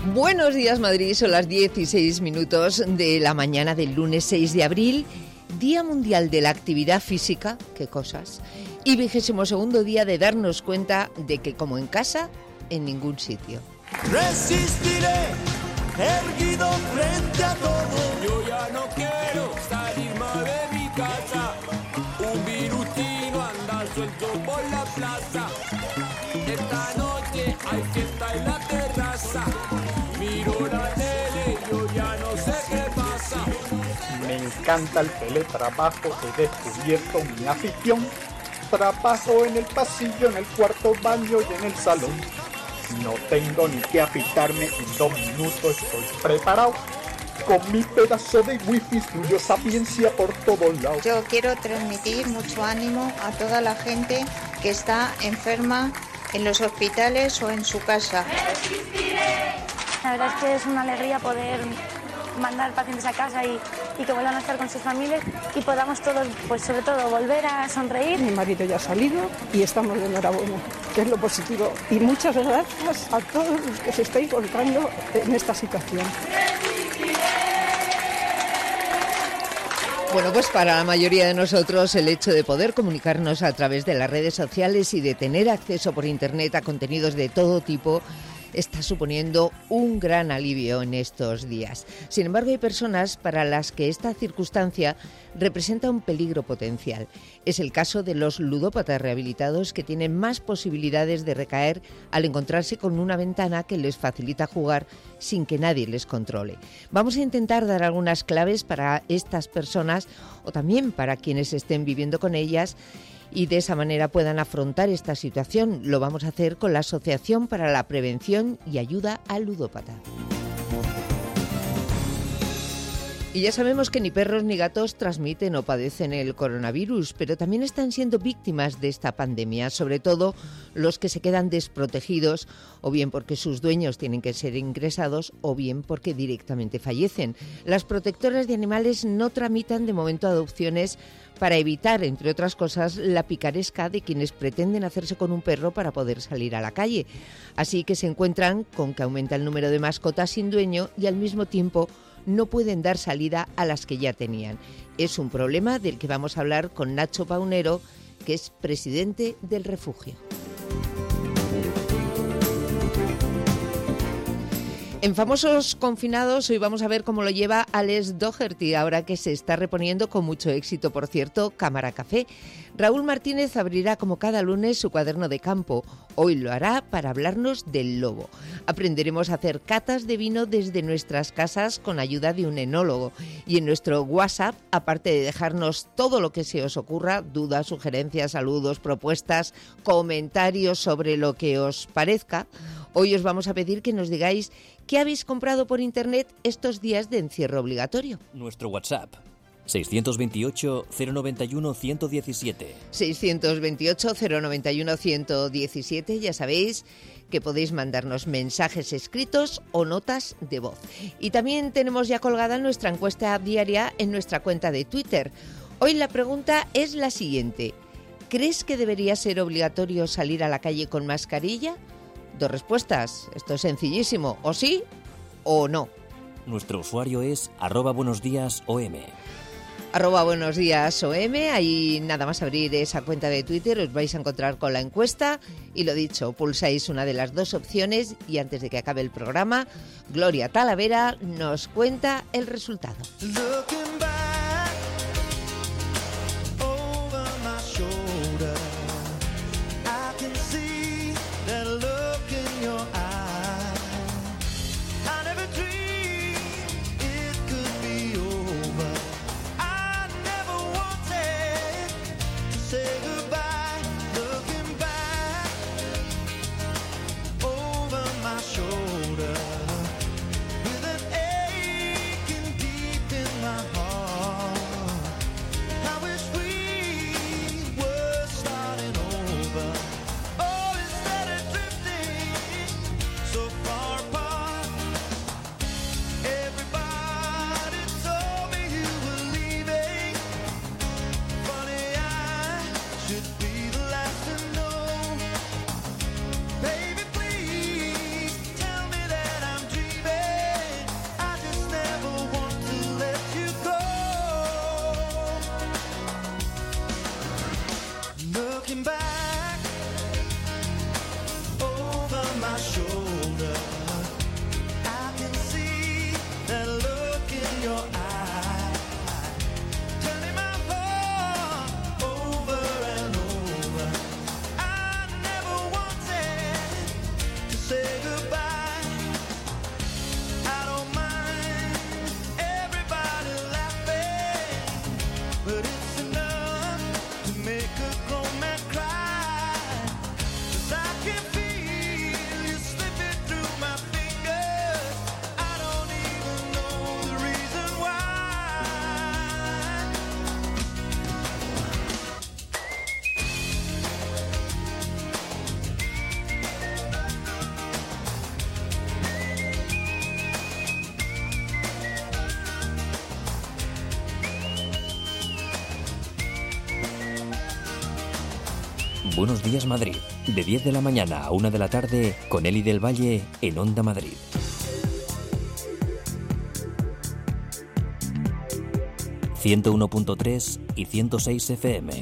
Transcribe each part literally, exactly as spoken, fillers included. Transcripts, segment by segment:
Buenos días, Madrid. Son las dieciséis minutos de la mañana del lunes seis de abril, Día Mundial de la Actividad Física, qué cosas, y vigésimo segundo día de darnos cuenta de que, como en casa, en ningún sitio. Resistiré, erguido frente a todo. Yo ya no quiero salir más de mi casa. Un virutino anda suelto por la plaza. Esta noche hay fiesta en la terraza. Miro la tele, yo ya no sé qué pasa. Me encanta el teletrabajo, he descubierto mi afición. Trabajo en el pasillo, en el cuarto baño y en el salón. No tengo ni que agitarme, en dos minutos estoy preparado. Con mi pedazo de wifi fluyo sapiencia por todos lados. Yo quiero transmitir mucho ánimo a toda la gente que está enferma en los hospitales o en su casa. La verdad es que es una alegría poder mandar pacientes a casa y, y que vuelvan a estar con sus familias y podamos todos, pues sobre todo, volver a sonreír. Mi marido ya ha salido y estamos de enhorabuena, que es lo positivo. Y muchas gracias a todos los que se estáis volcando en esta situación. Bueno, pues para la mayoría de nosotros el hecho de poder comunicarnos a través de las redes sociales y de tener acceso por internet a contenidos de todo tipo está suponiendo un gran alivio en estos días. Sin embargo, hay personas para las que esta circunstancia representa un peligro potencial. Es el caso de los ludópatas rehabilitados, que tienen más posibilidades de recaer al encontrarse con una ventana que les facilita jugar sin que nadie les controle. Vamos a intentar dar algunas claves para estas personas o también para quienes estén viviendo con ellas y de esa manera puedan afrontar esta situación. Lo vamos a hacer con la Asociación para la Prevención y Ayuda al Ludópata. Y ya sabemos que ni perros ni gatos transmiten o padecen el coronavirus, pero también están siendo víctimas de esta pandemia, sobre todo los que se quedan desprotegidos, o bien porque sus dueños tienen que ser ingresados, o bien porque directamente fallecen. Las protectoras de animales no tramitan de momento adopciones para evitar, entre otras cosas, la picaresca de quienes pretenden hacerse con un perro para poder salir a la calle. Así que se encuentran con que aumenta el número de mascotas sin dueño y al mismo tiempo no pueden dar salida a las que ya tenían. Es un problema del que vamos a hablar con Nacho Paunero, que es presidente del refugio. En Famosos Confinados hoy vamos a ver cómo lo lleva Alex Doherty, ahora que se está reponiendo con mucho éxito, por cierto, Cámara Café. Raúl Martínez abrirá como cada lunes su cuaderno de campo. Hoy lo hará para hablarnos del lobo. Aprenderemos a hacer catas de vino desde nuestras casas con ayuda de un enólogo. Y en nuestro WhatsApp, aparte de dejarnos todo lo que se os ocurra, dudas, sugerencias, saludos, propuestas, comentarios sobre lo que os parezca, hoy os vamos a pedir que nos digáis qué habéis comprado por internet estos días de encierro obligatorio. Nuestro WhatsApp, seiscientos veintiocho, cero noventa y uno, ciento diecisiete. seiscientos veintiocho, cero noventa y uno, ciento diecisiete, ya sabéis que podéis mandarnos mensajes escritos o notas de voz. Y también tenemos ya colgada nuestra encuesta diaria en nuestra cuenta de Twitter. Hoy la pregunta es la siguiente: ¿crees que debería ser obligatorio salir a la calle con mascarilla? Dos respuestas, esto es sencillísimo, o sí o no. Nuestro usuario es arroba buenos días om. Arroba buenos días om, ahí nada más abrir esa cuenta de Twitter os vais a encontrar con la encuesta y lo dicho, pulsáis una de las dos opciones y antes de que acabe el programa, Gloria Talavera nos cuenta el resultado. Shoulder with an aching deep in my heart. Buenos Días Madrid, de diez de la mañana a una de la tarde, con Eli del Valle en Onda Madrid. ciento uno punto tres y ciento seis F M.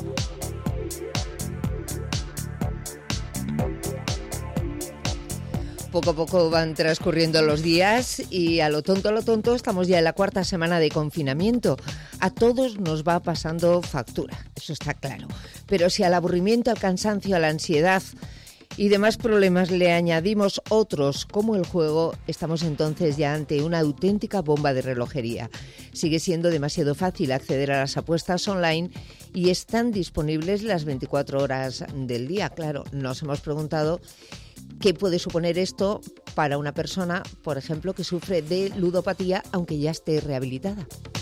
Poco a poco van transcurriendo los días y a lo tonto, a lo tonto, estamos ya en la cuarta semana de confinamiento. A todos nos va pasando factura, eso está claro. Pero si al aburrimiento, al cansancio, a la ansiedad y demás problemas le añadimos otros, como el juego, estamos entonces ya ante una auténtica bomba de relojería. Sigue siendo demasiado fácil acceder a las apuestas online y están disponibles las veinticuatro horas del día. Claro, nos hemos preguntado qué puede suponer esto para una persona, por ejemplo, que sufre de ludopatía, aunque ya esté rehabilitada.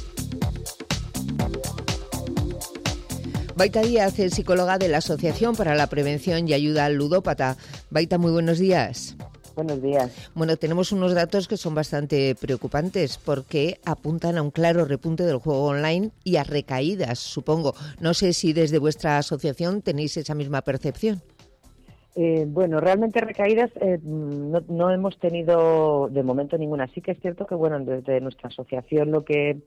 Baita Díaz es psicóloga de la Asociación para la Prevención y Ayuda al Ludópata. Baita, muy buenos días. Buenos días. Bueno, tenemos unos datos que son bastante preocupantes porque apuntan a un claro repunte del juego online y a recaídas, supongo. No sé si desde vuestra asociación tenéis esa misma percepción. Eh, bueno, realmente recaídas eh, no, no hemos tenido de momento ninguna. Sí que es cierto que, bueno, desde nuestra asociación lo que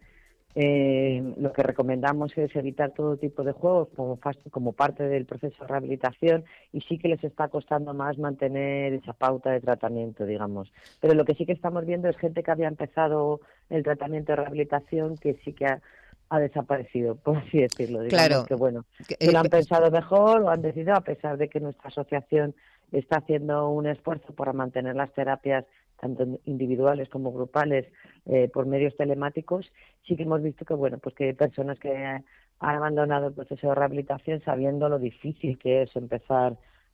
eh, lo que recomendamos es evitar todo tipo de juegos como, como parte del proceso de rehabilitación, y sí que les está costando más mantener esa pauta de tratamiento, digamos. Pero lo que sí que estamos viendo es gente que había empezado el tratamiento de rehabilitación que sí que ha ha desaparecido, por así decirlo. Digamos claro. Que bueno, que, que lo han eh, pensado mejor, lo han decidido, a pesar de que nuestra asociación está haciendo un esfuerzo para mantener las terapias, tanto individuales como grupales, eh, por medios telemáticos. Sí que hemos visto que, bueno, pues que hay personas que han abandonado el proceso de rehabilitación sabiendo lo difícil que es empezar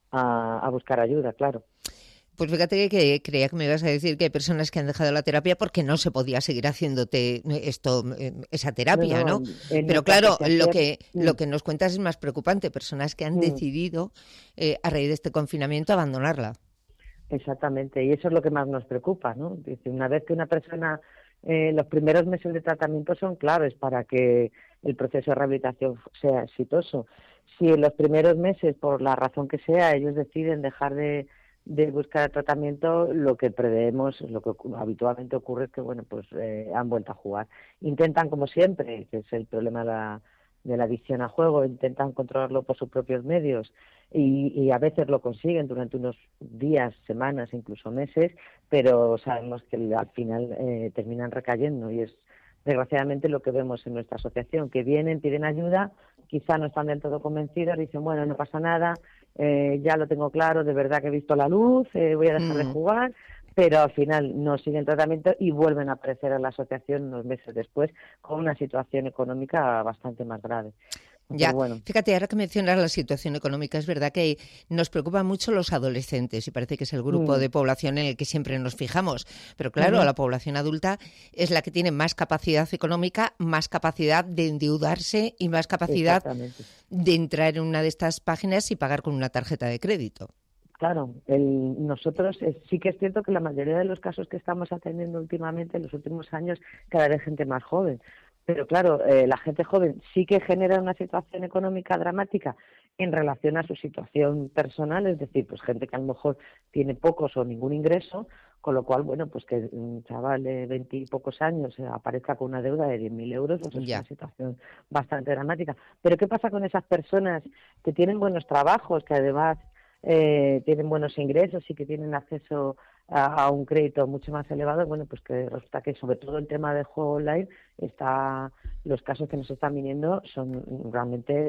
a, a buscar ayuda, claro. Pues fíjate que creía que me ibas a decir que hay personas que han dejado la terapia porque no se podía seguir haciéndote esto, esa terapia, ¿no? ¿no? Pero claro, lo que lo que nos cuentas es más preocupante, personas que han mm. decidido, eh, a raíz de este confinamiento, abandonarla. Exactamente, y eso es lo que más nos preocupa, ¿no? Dice, una vez que una persona, eh, los primeros meses de tratamiento son claves para que el proceso de rehabilitación sea exitoso. Si en los primeros meses, por la razón que sea, ellos deciden dejar de de buscar tratamiento, lo que preveemos, lo que habitualmente ocurre es que, bueno, pues eh, han vuelto a jugar. Intentan, como siempre, que es el problema de la, de la adicción al juego, intentan controlarlo por sus propios medios y, y a veces lo consiguen durante unos días, semanas, incluso meses, pero sabemos que al final eh, terminan recayendo, y es desgraciadamente lo que vemos en nuestra asociación, que vienen, piden ayuda, quizá no están del todo convencidos, dicen, bueno, no pasa nada, eh, ya lo tengo claro, de verdad que he visto la luz, eh, voy a dejar mm. de jugar, pero al final no siguen tratamiento y vuelven a aparecer en la asociación unos meses después con una situación económica bastante más grave. Ya, bueno. Fíjate, ahora que mencionas la situación económica, es verdad que nos preocupan mucho los adolescentes y parece que es el grupo mm. de población en el que siempre nos fijamos. Pero claro, mm. la población adulta es la que tiene más capacidad económica, más capacidad de endeudarse y más capacidad de entrar en una de estas páginas y pagar con una tarjeta de crédito. Claro, el, nosotros eh, sí que es cierto que la mayoría de los casos que estamos atendiendo últimamente, en los últimos años, cada vez gente más joven. Pero claro, eh, la gente joven sí que genera una situación económica dramática en relación a su situación personal, es decir, pues gente que a lo mejor tiene pocos o ningún ingreso, con lo cual, bueno, pues que un chaval de veintipocos años eh, aparezca con una deuda de diez mil euros, pues es ya. una situación bastante dramática. Pero ¿qué pasa con esas personas que tienen buenos trabajos, que además eh, tienen buenos ingresos y que tienen acceso a, a un crédito mucho más elevado? Bueno, pues que resulta que sobre todo el tema del juego online, está los casos que nos están viniendo son realmente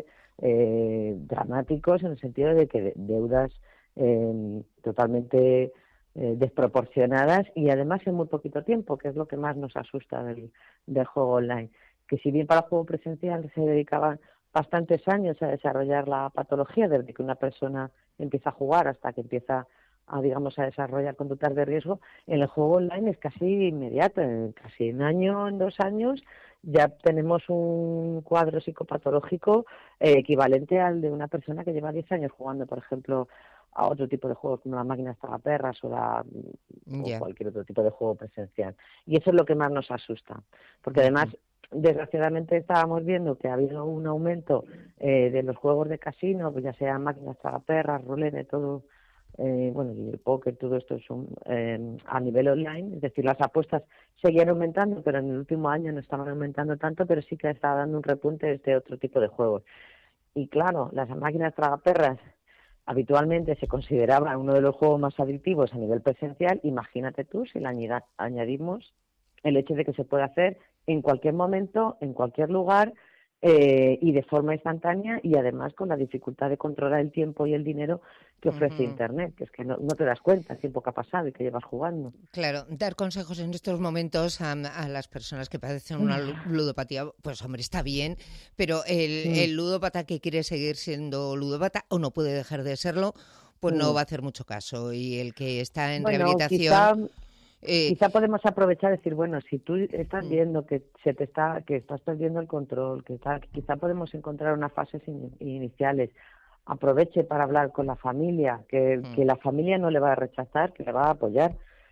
eh, dramáticos, en el sentido de que deudas eh, totalmente eh, desproporcionadas, y además en muy poquito tiempo, que es lo que más nos asusta del, del juego online. Que si bien para el juego presencial se dedicaban bastantes años a desarrollar la patología, desde que una persona empieza a jugar hasta que empieza a, digamos, a desarrollar conductas de riesgo, en el juego online es casi inmediato, en casi un año, en dos años, ya tenemos un cuadro psicopatológico eh, equivalente al de una persona que lleva diez años jugando, por ejemplo, a otro tipo de juegos como la máquina tragaperras o, la, yeah. o cualquier otro tipo de juego presencial. Y eso es lo que más nos asusta, porque además desgraciadamente estábamos viendo que ha habido un aumento eh, de los juegos de casino, pues ya sean máquinas tragaperras, ruleta, todo, eh, bueno, y el póker, todo esto es un, eh, a nivel online, es decir, las apuestas seguían aumentando, pero en el último año no estaban aumentando tanto, pero sí que estaba dando un repunte de este otro tipo de juegos. Y claro, las máquinas tragaperras habitualmente se consideraba uno de los juegos más adictivos a nivel presencial. Imagínate tú si le añada- añadimos el hecho de que se puede hacer en cualquier momento, en cualquier lugar, eh, y de forma instantánea, y además con la dificultad de controlar el tiempo y el dinero que ofrece Ujú. Internet, que es que no, no te das cuenta el tiempo que ha pasado y que llevas jugando. Claro, dar consejos en estos momentos a, a las personas que padecen una lu- ludopatía, pues hombre, está bien, pero el, Mm, el ludópata que quiere seguir siendo ludópata o no puede dejar de serlo, pues no mm. va a hacer mucho caso. Y el que está en Bueno, rehabilitación, quizá eh, quizá podemos aprovechar y decir, bueno, si tú estás mm, viendo que se te está, que estás perdiendo el control, que está, quizá podemos encontrar unas fases in- iniciales. Aproveche para hablar con la familia, que, mm, que la familia no le va a rechazar, que le va a apoyar,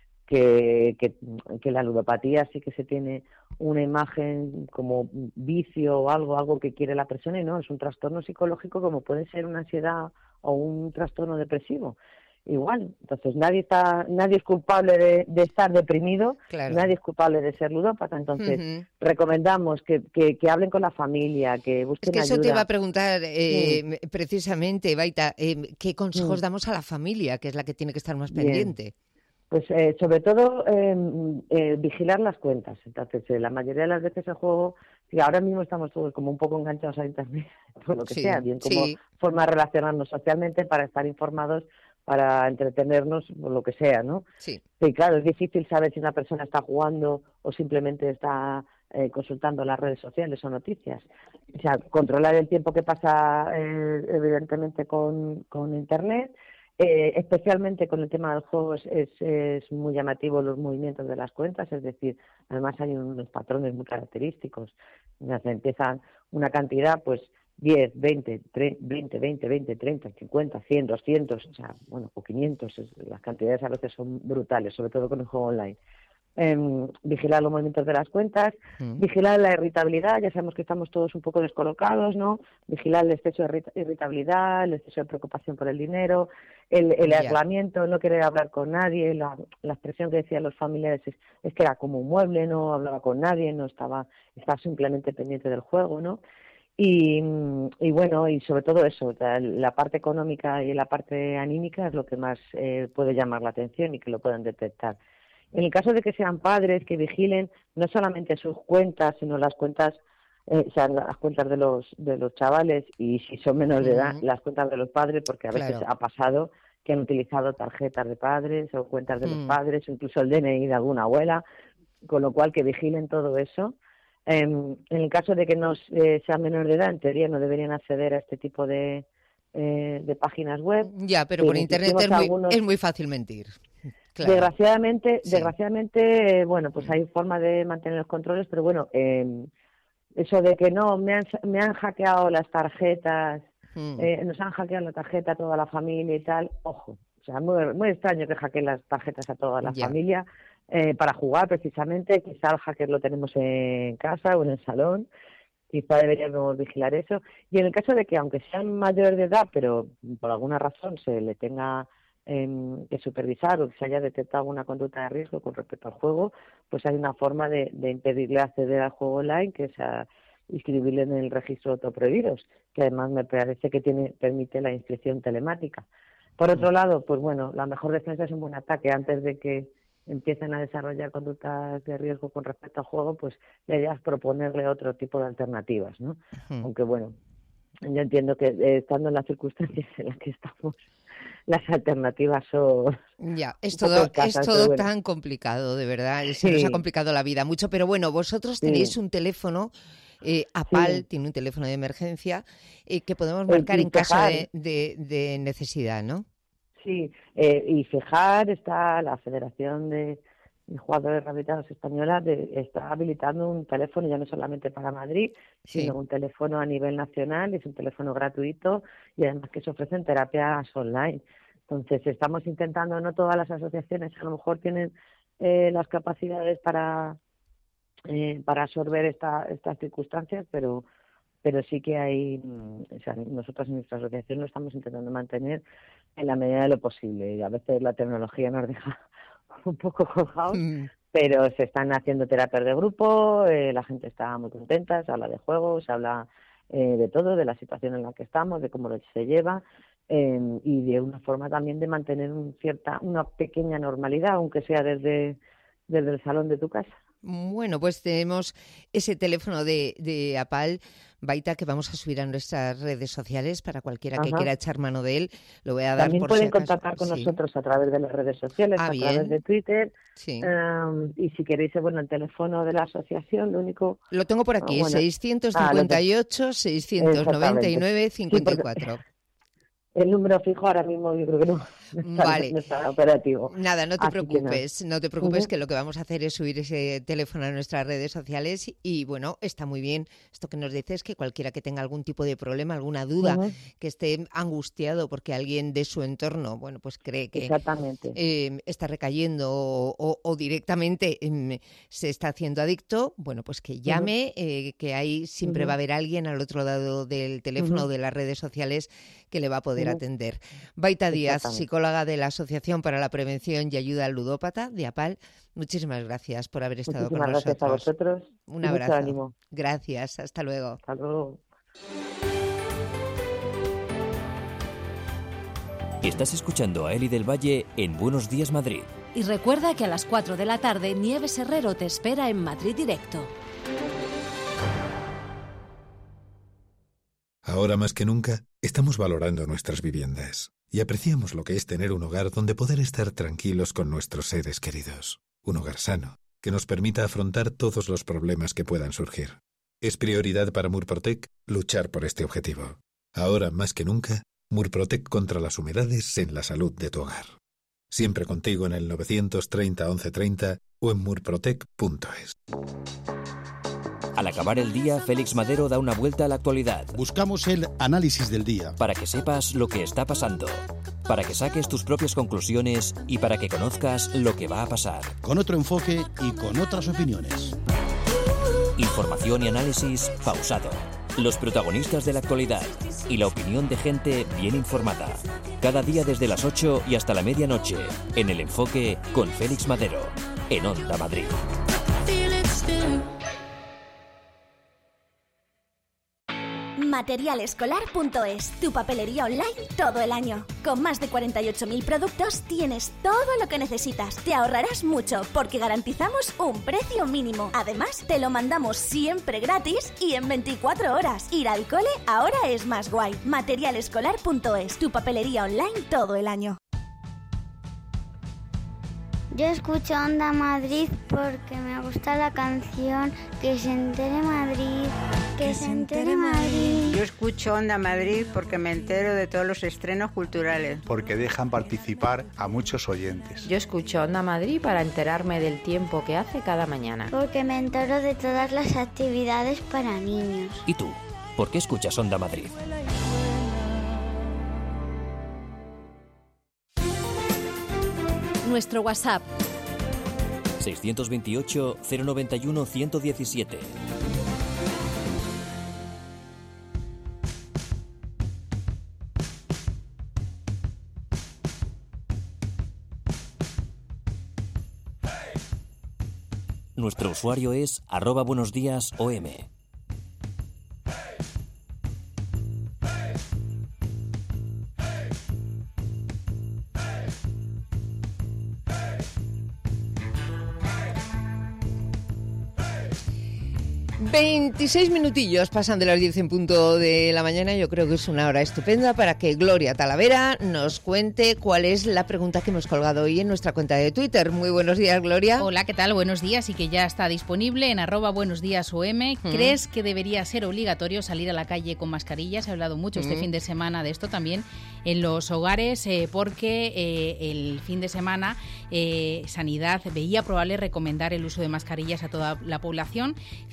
que, que, que la ludopatía sí que se tiene una imagen como vicio o algo, algo que quiere la persona, y no, es un trastorno psicológico como puede ser una ansiedad o un trastorno depresivo. Igual, entonces nadie está, nadie es culpable de, de estar deprimido, claro. nadie es culpable de ser ludópata, entonces Ujú. recomendamos que, que, que hablen con la familia, que Es busquen que eso te iba a ayuda. preguntar Mm, eh, precisamente, Baita, eh, ¿qué consejos mm, damos a la familia, que es la que tiene que estar más bien. pendiente? Pues eh, sobre todo eh, eh, vigilar las cuentas. Entonces, eh, la mayoría de las veces el juego, sí, ahora mismo estamos todos como un poco enganchados a Internet, por lo que sea, Sí, bien como sí, forma de relacionarnos socialmente, para estar informados, para entretenernos, por lo que sea, ¿no? sí. Sí, claro, es difícil saber si una persona está jugando o simplemente está eh, consultando las redes sociales o noticias. O sea, controlar el tiempo que pasa, eh, evidentemente, con, con Internet. Eh, especialmente con el tema del juego es, es, es muy llamativo los movimientos de las cuentas, es decir, además hay unos patrones muy característicos. Ya se empiezan una cantidad, pues diez, veinte, veinte, veinte, veinte, treinta, cincuenta, cien, doscientos, o sea, bueno, o quinientos, es- las cantidades a veces son brutales, sobre todo con el juego online. Em, vigilar los movimientos de las cuentas, Mm, vigilar la irritabilidad, ya sabemos que estamos todos un poco descolocados, ¿no? Vigilar el exceso de irrit- irritabilidad, el exceso de preocupación por el dinero, el, el ya. aislamiento, no querer hablar con nadie, la, la expresión que decían los familiares es, es que era como un mueble, no hablaba con nadie, no estaba, estaba simplemente pendiente del juego, ¿no? Y, y bueno, y sobre todo eso, la, la parte económica y la parte anímica es lo que más eh, puede llamar la atención y que lo puedan detectar. En el caso de que sean padres que vigilen no solamente sus cuentas, sino las cuentas, eh, o sea, las cuentas de los de los chavales, y si son menores de edad, Ujú, las cuentas de los padres, porque a veces claro. ha pasado que han utilizado tarjetas de padres o cuentas de los Mm, padres, o incluso el D N I de alguna abuela, con lo cual que vigilen todo eso. Eh, en el caso de que no eh, sean menores de edad, en teoría no deberían acceder a este tipo de, eh, de páginas web. ya, pero Que por internet insistimos es muy, algunos. es muy fácil mentir. Claro, Desgraciadamente, sí. desgraciadamente, eh, bueno, pues Mm, hay forma de mantener los controles, pero bueno, eh, eso de que no, me han, me han hackeado las tarjetas, mm, eh, nos han hackeado la tarjeta a toda la familia y tal, ojo, o sea, muy, muy extraño que hackeen las tarjetas a toda la ya. familia eh, para jugar precisamente, quizá el hacker lo tenemos en casa o en el salón, quizá deberíamos vigilar eso. Y en el caso de que, aunque sean mayores de edad, pero por alguna razón se le tenga em, que supervisar o que se haya detectado alguna conducta de riesgo con respecto al juego, pues hay una forma de, de impedirle acceder al juego online, que es a inscribirle en el registro de autoprohibidos, que además me parece que tiene permite la inscripción telemática. Por Mm, otro lado, pues bueno, la mejor defensa es un buen ataque. Antes de que empiecen a desarrollar conductas de riesgo con respecto al juego, pues la idea es proponerle otro tipo de alternativas, ¿no? mm. Aunque bueno, yo entiendo que eh, estando en las circunstancias en las que estamos, las alternativas son Ya, es un poco todo, es escasas, pero todo bueno, tan complicado, de verdad. Se nos ha sí, complicado la vida mucho, pero bueno, vosotros tenéis sí, un teléfono, eh, APAL sí. tiene un teléfono de emergencia eh, que podemos Eh, marcar y en caso fijar, de, de, de necesidad, ¿no? sí, eh, y fijar está la Federación de de Jugadores Rehabilitados Española de, está habilitando un teléfono ya no solamente para Madrid, sino Sí. un teléfono a nivel nacional, es un teléfono gratuito y además que se ofrecen terapias online. Entonces estamos intentando, no todas las asociaciones a lo mejor tienen eh, las capacidades para eh, para absorber esta, estas circunstancias, pero pero sí que hay, o sea, nosotros en nuestra asociación lo estamos intentando mantener en la medida de lo posible, y a veces la tecnología nos deja un poco colgados, mm. pero se están haciendo terapias de grupo, eh, la gente está muy contenta, se habla de juegos, se habla eh, de todo, de la situación en la que estamos, de cómo se lleva, eh, y de una forma también de mantener un cierta, una pequeña normalidad, aunque sea desde, desde el salón de tu casa. Bueno, pues tenemos ese teléfono de, de APAL, Baita, que vamos a subir a nuestras redes sociales para cualquiera que Ajá. quiera echar mano de él. Lo voy a dar También por pueden si acaso. contactar con sí. nosotros a través de las redes sociales, ah, a bien. través de Twitter. Sí. Um, y si queréis, bueno, el teléfono de la asociación, lo único... Lo tengo por aquí, oh, bueno. seiscientos cincuenta y ocho, seiscientos noventa y nueve, cincuenta y cuatro. Sí, el número fijo ahora mismo yo creo que no, no, está, vale. no está operativo. Nada, no te Así preocupes, no. no te preocupes Uh-huh. que lo que vamos a hacer es subir ese teléfono a nuestras redes sociales y bueno, está muy bien esto que nos dices, que cualquiera que tenga algún tipo de problema, alguna duda, uh-huh. que esté angustiado porque alguien de su entorno, bueno, pues cree que eh, está recayendo o, o, o directamente eh, se está haciendo adicto, bueno, pues que llame, uh-huh. eh, que ahí siempre uh-huh. va a haber alguien al otro lado del teléfono uh-huh. o de las redes sociales que le va a poder atender. Baita Díaz, psicóloga de la Asociación para la Prevención y Ayuda al Ludópata de APAL, muchísimas gracias por haber estado muchísimas con gracias nosotros. A vosotros. Un abrazo. Mucho ánimo. Gracias, hasta luego. Hasta luego. Estás escuchando a Eli del Valle en Buenos Días Madrid. Y recuerda que a las cuatro de la tarde Nieves Herrero te espera en Madrid Directo. Ahora más que nunca, estamos valorando nuestras viviendas y apreciamos lo que es tener un hogar donde poder estar tranquilos con nuestros seres queridos. Un hogar sano, que nos permita afrontar todos los problemas que puedan surgir. Es prioridad para Murprotec luchar por este objetivo. Ahora más que nunca, Murprotec contra las humedades en la salud de tu hogar. Siempre contigo en el novecientos treinta once treinta o en murprotec punto es. Al acabar el día, Félix Madero da una vuelta a la actualidad. Buscamos el análisis del día. Para que sepas lo que está pasando, para que saques tus propias conclusiones y para que conozcas lo que va a pasar. Con otro enfoque y con otras opiniones. Información y análisis pausado. Los protagonistas de la actualidad y la opinión de gente bien informada. Cada día desde las ocho y hasta la medianoche, en El Enfoque con Félix Madero, en Onda Madrid. material escolar punto es, tu papelería online todo el año. Con más de cuarenta y ocho mil productos tienes todo lo que necesitas. Te ahorrarás mucho porque garantizamos un precio mínimo. Además, te lo mandamos siempre gratis y en veinticuatro horas. Ir al cole ahora es más guay. material escolar punto es, tu papelería online todo el año. Yo escucho Onda Madrid porque me gusta la canción Que se entere Madrid, que, que se entere Madrid. Yo escucho Onda Madrid porque me entero de todos los estrenos culturales. Porque dejan participar a muchos oyentes. Yo escucho Onda Madrid para enterarme del tiempo que hace cada mañana. Porque me entero de todas las actividades para niños. ¿Y tú? ¿Por qué escuchas Onda Madrid? Nuestro WhatsApp seiscientos veintiocho, cero noventa y uno, ciento diecisiete. Nuestro usuario es arroba buenos días O M. veintiséis minutillos pasan de las diez en punto de la mañana. Yo creo que es una hora estupenda para que Gloria Talavera nos cuente cuál es la pregunta que hemos colgado hoy en nuestra cuenta de Twitter. Muy buenos días, Gloria. Hola, ¿qué tal? Buenos días y que ya está disponible en arroba buenos días O M. Mm. ¿Crees que debería ser obligatorio salir a la calle con mascarilla? Se ha hablado mucho mm. este fin de semana de esto también en los hogares eh, porque eh, el fin de semana eh, Sanidad veía probable recomendar el uso de mascarillas a toda la población, fijándose también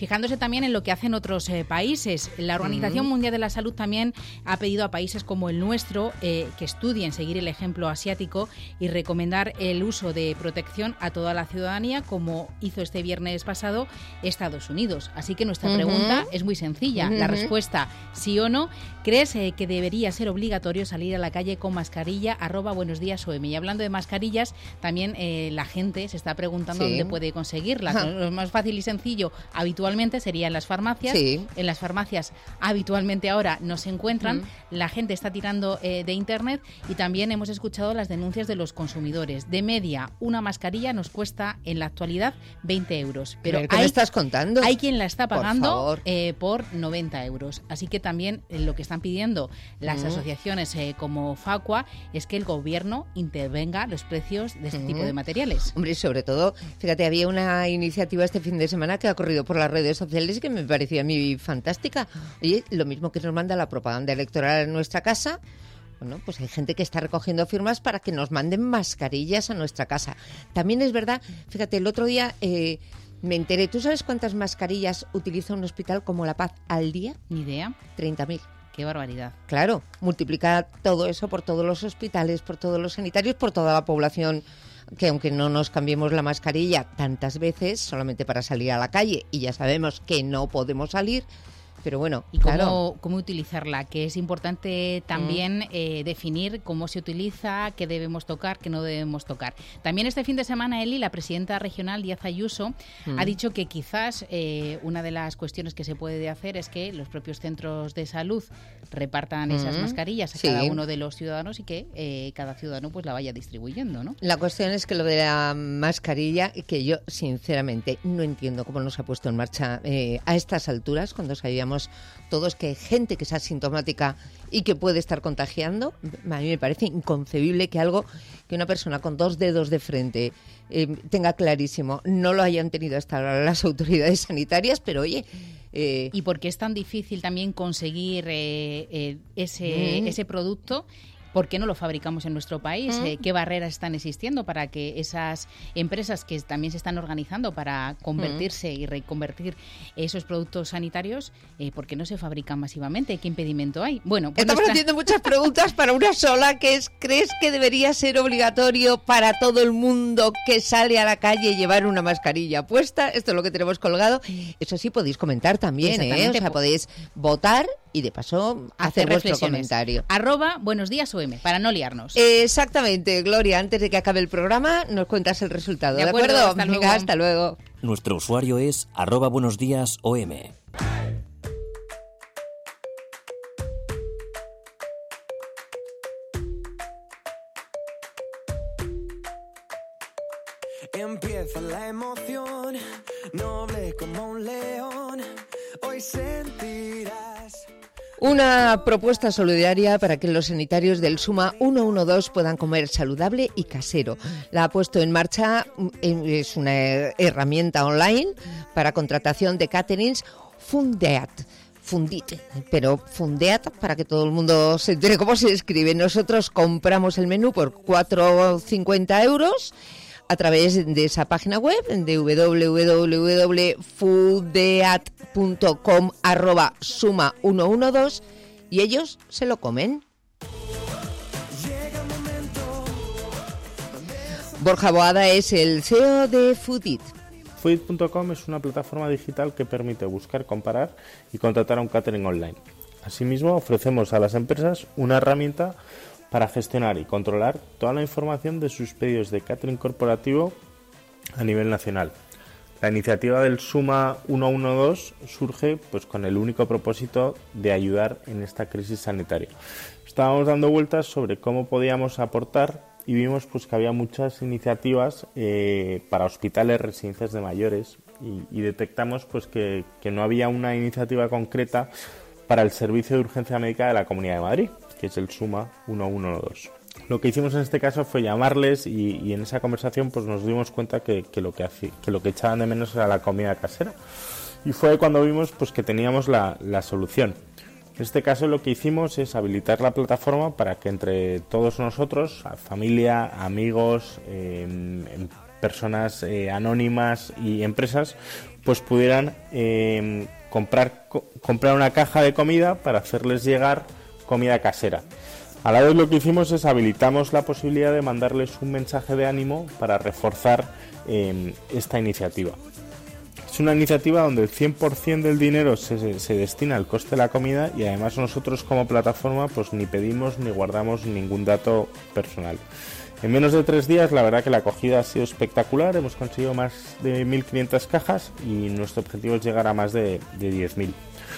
también en lo que hacen otros eh, países. La Organización Mm. Mundial de la Salud también ha pedido a países como el nuestro eh, que estudien seguir el ejemplo asiático y recomendar el uso de protección a toda la ciudadanía, como hizo este viernes pasado Estados Unidos. Así que nuestra Ujú. pregunta es muy sencilla. La Ujú. respuesta, sí o no. ¿Crees eh, que debería ser obligatorio salir a la calle con mascarilla? Arroba buenos días O M. Y hablando de mascarillas, también eh, la gente se está preguntando Sí. dónde puede conseguirlas. Ajá. Lo más fácil y sencillo habitualmente sería en las farmacias. Sí. En las farmacias habitualmente ahora no se encuentran. Mm. La gente está tirando eh, de internet y también hemos escuchado las denuncias de los consumidores. De media, una mascarilla nos cuesta en la actualidad veinte euros. Pero ¿Qué me hay, estás contando? hay quien la está Por pagando favor. eh, por noventa euros. Así que también eh, lo que están pidiendo las Mm. asociaciones eh, como Facua es que el gobierno intervenga los precios de este Mm. tipo de materiales. Hombre, y sobre todo, fíjate, había una iniciativa este fin de semana que ha corrido por las redes sociales y que me parecía a mí fantástica. Oye, lo mismo que nos manda la propaganda electoral en nuestra casa, bueno, pues hay gente que está recogiendo firmas para que nos manden mascarillas a nuestra casa. También es verdad, fíjate, el otro día eh, me enteré, ¿tú sabes cuántas mascarillas utiliza un hospital como La Paz al día? Ni idea. treinta mil. Qué barbaridad. Claro, multiplica todo eso por todos los hospitales, por todos los sanitarios, por toda la población, que aunque no nos cambiemos la mascarilla tantas veces, solamente para salir a la calle, y ya sabemos que no podemos salir, pero bueno, Y cómo, claro. cómo utilizarla, que es importante también Mm. eh, definir cómo se utiliza, qué debemos tocar, qué no debemos tocar. También este fin de semana, Eli, la presidenta regional Díaz Ayuso, Mm. ha dicho que quizás eh, una de las cuestiones que se puede hacer es que los propios centros de salud repartan esas Mm. mascarillas a Sí. cada uno de los ciudadanos y que eh, cada ciudadano pues la vaya distribuyendo, ¿no? La cuestión es que lo de la mascarilla, que yo sinceramente no entiendo cómo no se ha puesto en marcha eh, a estas alturas, cuando sabíamos todos que hay gente que es asintomática y que puede estar contagiando. A mí me parece inconcebible que algo que una persona con dos dedos de frente eh, tenga clarísimo, no lo hayan tenido hasta ahora las autoridades sanitarias, pero oye... Eh, ¿Y por qué es tan difícil también conseguir eh, eh, ese, Mm. ese producto? ¿Por qué no lo fabricamos en nuestro país? Mm. Eh, ¿Qué barreras están existiendo para que esas empresas que también se están organizando para convertirse y reconvertir esos productos sanitarios, eh, por qué no se fabrican masivamente? ¿Qué impedimento hay? Bueno, pues Estamos nuestra- haciendo muchas preguntas para una sola, que es, ¿crees que debería ser obligatorio para todo el mundo que sale a la calle llevar una mascarilla puesta? Esto es lo que tenemos colgado. Eso sí, podéis comentar también, ¿eh? O Exactamente. sea, podéis votar y de paso hacer vuestro reflexiones. comentario. Arroba buenos días O M, para no liarnos. Exactamente, Gloria, antes de que acabe el programa nos cuentas el resultado, ¿de, De acuerdo, hasta Venga, luego. hasta luego. Nuestro usuario es arroba buenos días O M. Empieza la emoción, noble como un león. Hoy sentirás. Una propuesta solidaria para que los sanitarios del Suma ciento doce puedan comer saludable y casero. La ha puesto en marcha, es una herramienta online para contratación de caterings Fundeat. Fundit, pero Fundeat, para que todo el mundo se entere cómo se escribe. Nosotros compramos el menú por cuatro con cincuenta euros a través de esa página web de w w w punto fundeat punto com arroba suma ciento doce y ellos se lo comen. Borja Boada es el C E O de Foodit. Foodit punto com es una plataforma digital que permite buscar, comparar y contratar a un catering online. Asimismo, ofrecemos a las empresas una herramienta para gestionar y controlar toda la información de sus pedidos de catering corporativo a nivel nacional. La iniciativa del Suma ciento doce surge pues, con el único propósito de ayudar en esta crisis sanitaria. Estábamos dando vueltas sobre cómo podíamos aportar y vimos pues, que había muchas iniciativas eh, para hospitales, residencias de mayores y, y detectamos pues, que, que no había una iniciativa concreta para el Servicio de Urgencia Médica de la Comunidad de Madrid, que es el Suma ciento doce. Lo que hicimos en este caso fue llamarles y, y en esa conversación pues nos dimos cuenta que, que, lo que, hace, que lo que echaban de menos era la comida casera. Y fue cuando vimos pues, que teníamos la, la solución. En este caso lo que hicimos es habilitar la plataforma para que entre todos nosotros, familia, amigos, eh, personas eh, anónimas y empresas pues pudieran eh, comprar, co- comprar una caja de comida para hacerles llegar comida casera. A la vez lo que hicimos es habilitamos la posibilidad de mandarles un mensaje de ánimo para reforzar eh, esta iniciativa. Es una iniciativa donde el cien por ciento del dinero se, se destina al coste de la comida y además nosotros como plataforma pues ni pedimos ni guardamos ningún dato personal. En menos de tres días la verdad que la acogida ha sido espectacular, hemos conseguido más de mil quinientas cajas y nuestro objetivo es llegar a más de, de diez mil.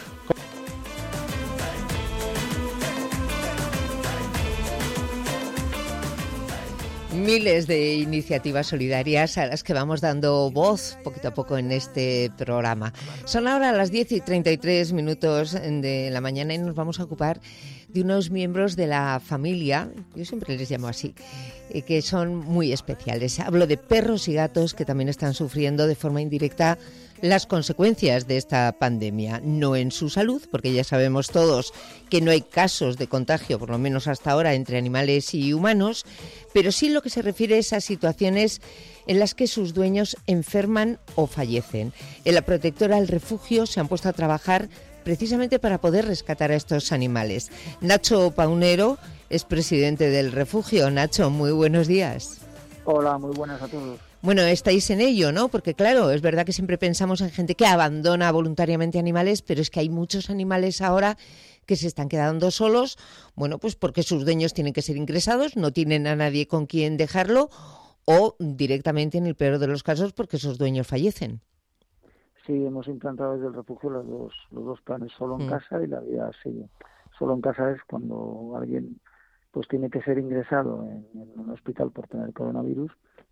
Miles de iniciativas solidarias a las que vamos dando voz poquito a poco en este programa. Son ahora las diez y treinta y tres minutos de la mañana y nos vamos a ocupar de unos miembros de la familia, yo siempre les llamo así, que son muy especiales. Hablo de perros y gatos que también están sufriendo de forma indirecta las consecuencias de esta pandemia, no en su salud, porque ya sabemos todos que no hay casos de contagio, por lo menos hasta ahora, entre animales y humanos, pero sí lo que se refiere es a situaciones en las que sus dueños enferman o fallecen. En la protectora El Refugio se han puesto a trabajar precisamente para poder rescatar a estos animales. Nacho Paunero es presidente del Refugio. Nacho, muy buenos días. Hola, muy buenas a todos. Bueno, estáis en ello, ¿no? Porque claro, es verdad que siempre pensamos en gente que abandona voluntariamente animales, pero es que hay muchos animales ahora que se están quedando solos, bueno, pues porque sus dueños tienen que ser ingresados, no tienen a nadie con quien dejarlo, o directamente, en el peor de los casos, porque sus dueños fallecen. Sí, hemos implantado desde el refugio los dos, los dos planes, solo en Mm. casa y la vida sigue. Solo en casa es cuando alguien pues tiene que ser ingresado en, en un hospital por tener coronavirus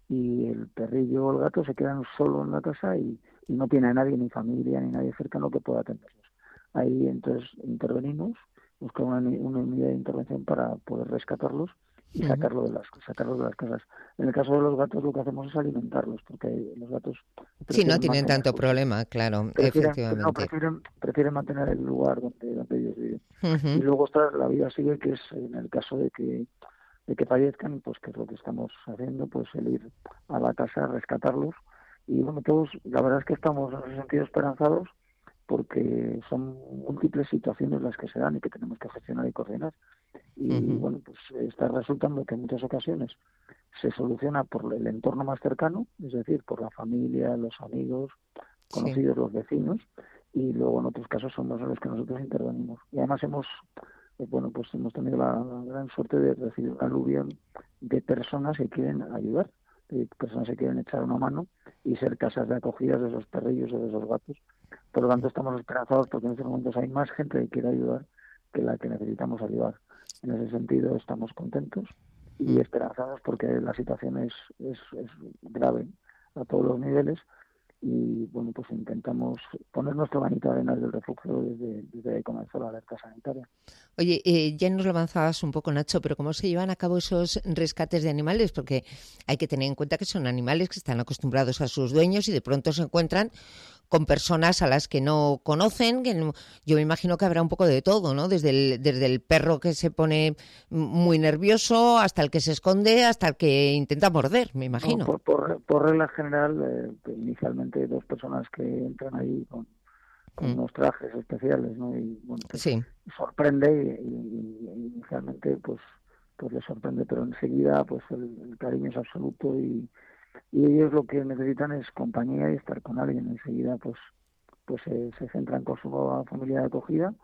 y el perrillo o el gato se quedan solo en la casa y, y no tiene a nadie, ni familia, ni nadie cercano que pueda atenderlos. Ahí entonces intervenimos, buscamos una, una unidad de intervención para poder rescatarlos y Ujú. sacarlo de las sacarlos de las casas. En el caso de los gatos lo que hacemos es alimentarlos, porque los gatos Sí, no prefieren tienen mantener tanto su- problema, claro, prefieren, efectivamente. no, prefieren, prefieren mantener el lugar donde, donde ellos viven. Ujú. Y luego está la vida sigue, que es en el caso de que de que fallezcan, pues que es lo que estamos haciendo, pues el ir a la casa a rescatarlos. Y bueno, todos, la verdad es que estamos en ese sentido esperanzados, porque son múltiples situaciones las que se dan y que tenemos que gestionar y coordinar. Y Ujú. bueno, pues está resultando que en muchas ocasiones se soluciona por el entorno más cercano, es decir, por la familia, los amigos, conocidos, los vecinos, y luego en otros casos somos los que nosotros intervenimos. Y además hemos, eh, bueno, pues hemos tenido la, la gran suerte de recibir un aluvión de personas que quieren ayudar, de personas que quieren echar una mano y ser casas de acogidas de esos perrillos o de esos gatos. Por lo tanto, estamos esperanzados porque en estos momentos hay más gente que quiere ayudar que la que necesitamos ayudar. En ese sentido estamos contentos y esperanzados porque la situación es, es, es grave a todos los niveles y bueno, pues intentamos poner nuestro granito de arena del refugio desde, desde que comenzó la alerta sanitaria. Oye, eh, ya nos lo avanzabas un poco, Nacho, pero ¿cómo se llevan a cabo esos rescates de animales? Porque hay que tener en cuenta que son animales que están acostumbrados a sus dueños y de pronto se encuentran con personas a las que no conocen. Que no, yo me imagino que habrá un poco de todo, ¿no? Desde el, desde el perro que se pone muy nervioso hasta el que se esconde, hasta el que intenta morder, me imagino. No, por, por, por regla general, eh, inicialmente dos personas que entran ahí con, con Mm. unos trajes especiales, ¿no? Y bueno, pues Sí. sorprende y, y- y inicialmente pues pues les sorprende, pero enseguida pues el, el cariño es absoluto y, y ellos lo que necesitan es compañía y estar con alguien. Enseguida pues pues se, se centran con su nueva familia de acogida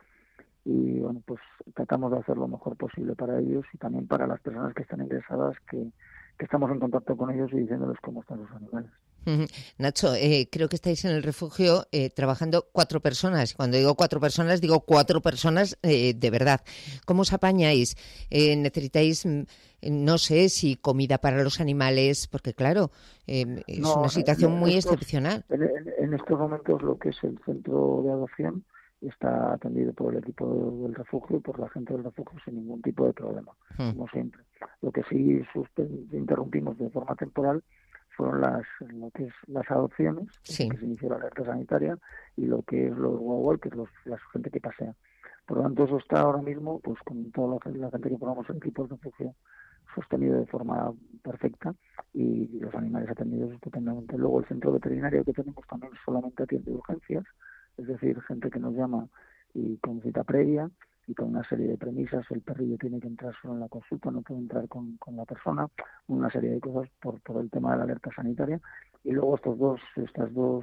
y bueno, pues tratamos de hacer lo mejor posible para ellos y también para las personas que están ingresadas, que, que estamos en contacto con ellos y diciéndoles cómo están los animales. Ujú. Nacho, eh, creo que estáis en el refugio eh, trabajando cuatro personas. Cuando digo cuatro personas, digo cuatro personas eh, de verdad. ¿Cómo os apañáis? Eh, ¿Necesitáis, mm, no sé, si comida para los animales? Porque claro, eh, es No, una situación en muy estos- excepcional. En, en- en estos momentos lo que es el centro de adopción está atendido por el equipo del refugio y por la gente del refugio sin ningún tipo de problema, Mm. como siempre. Lo que sí suspe- interrumpimos de forma temporal fueron las lo que es las adopciones, Sí. que se inició la alerta sanitaria, y lo que es los walk, que es los, la gente que pasea. Por lo tanto, eso está ahora mismo, pues con toda la, gente- la gente que formamos el equipo del refugio, sostenido de forma perfecta y los animales atendidos estupendamente. Luego el centro veterinario que tenemos también solamente atiende urgencias, es decir, gente que nos llama y con cita previa y con una serie de premisas. El perrillo tiene que entrar solo en la consulta, no puede entrar con, con la persona, una serie de cosas por, por el tema de la alerta sanitaria. Y luego estos dos, estas dos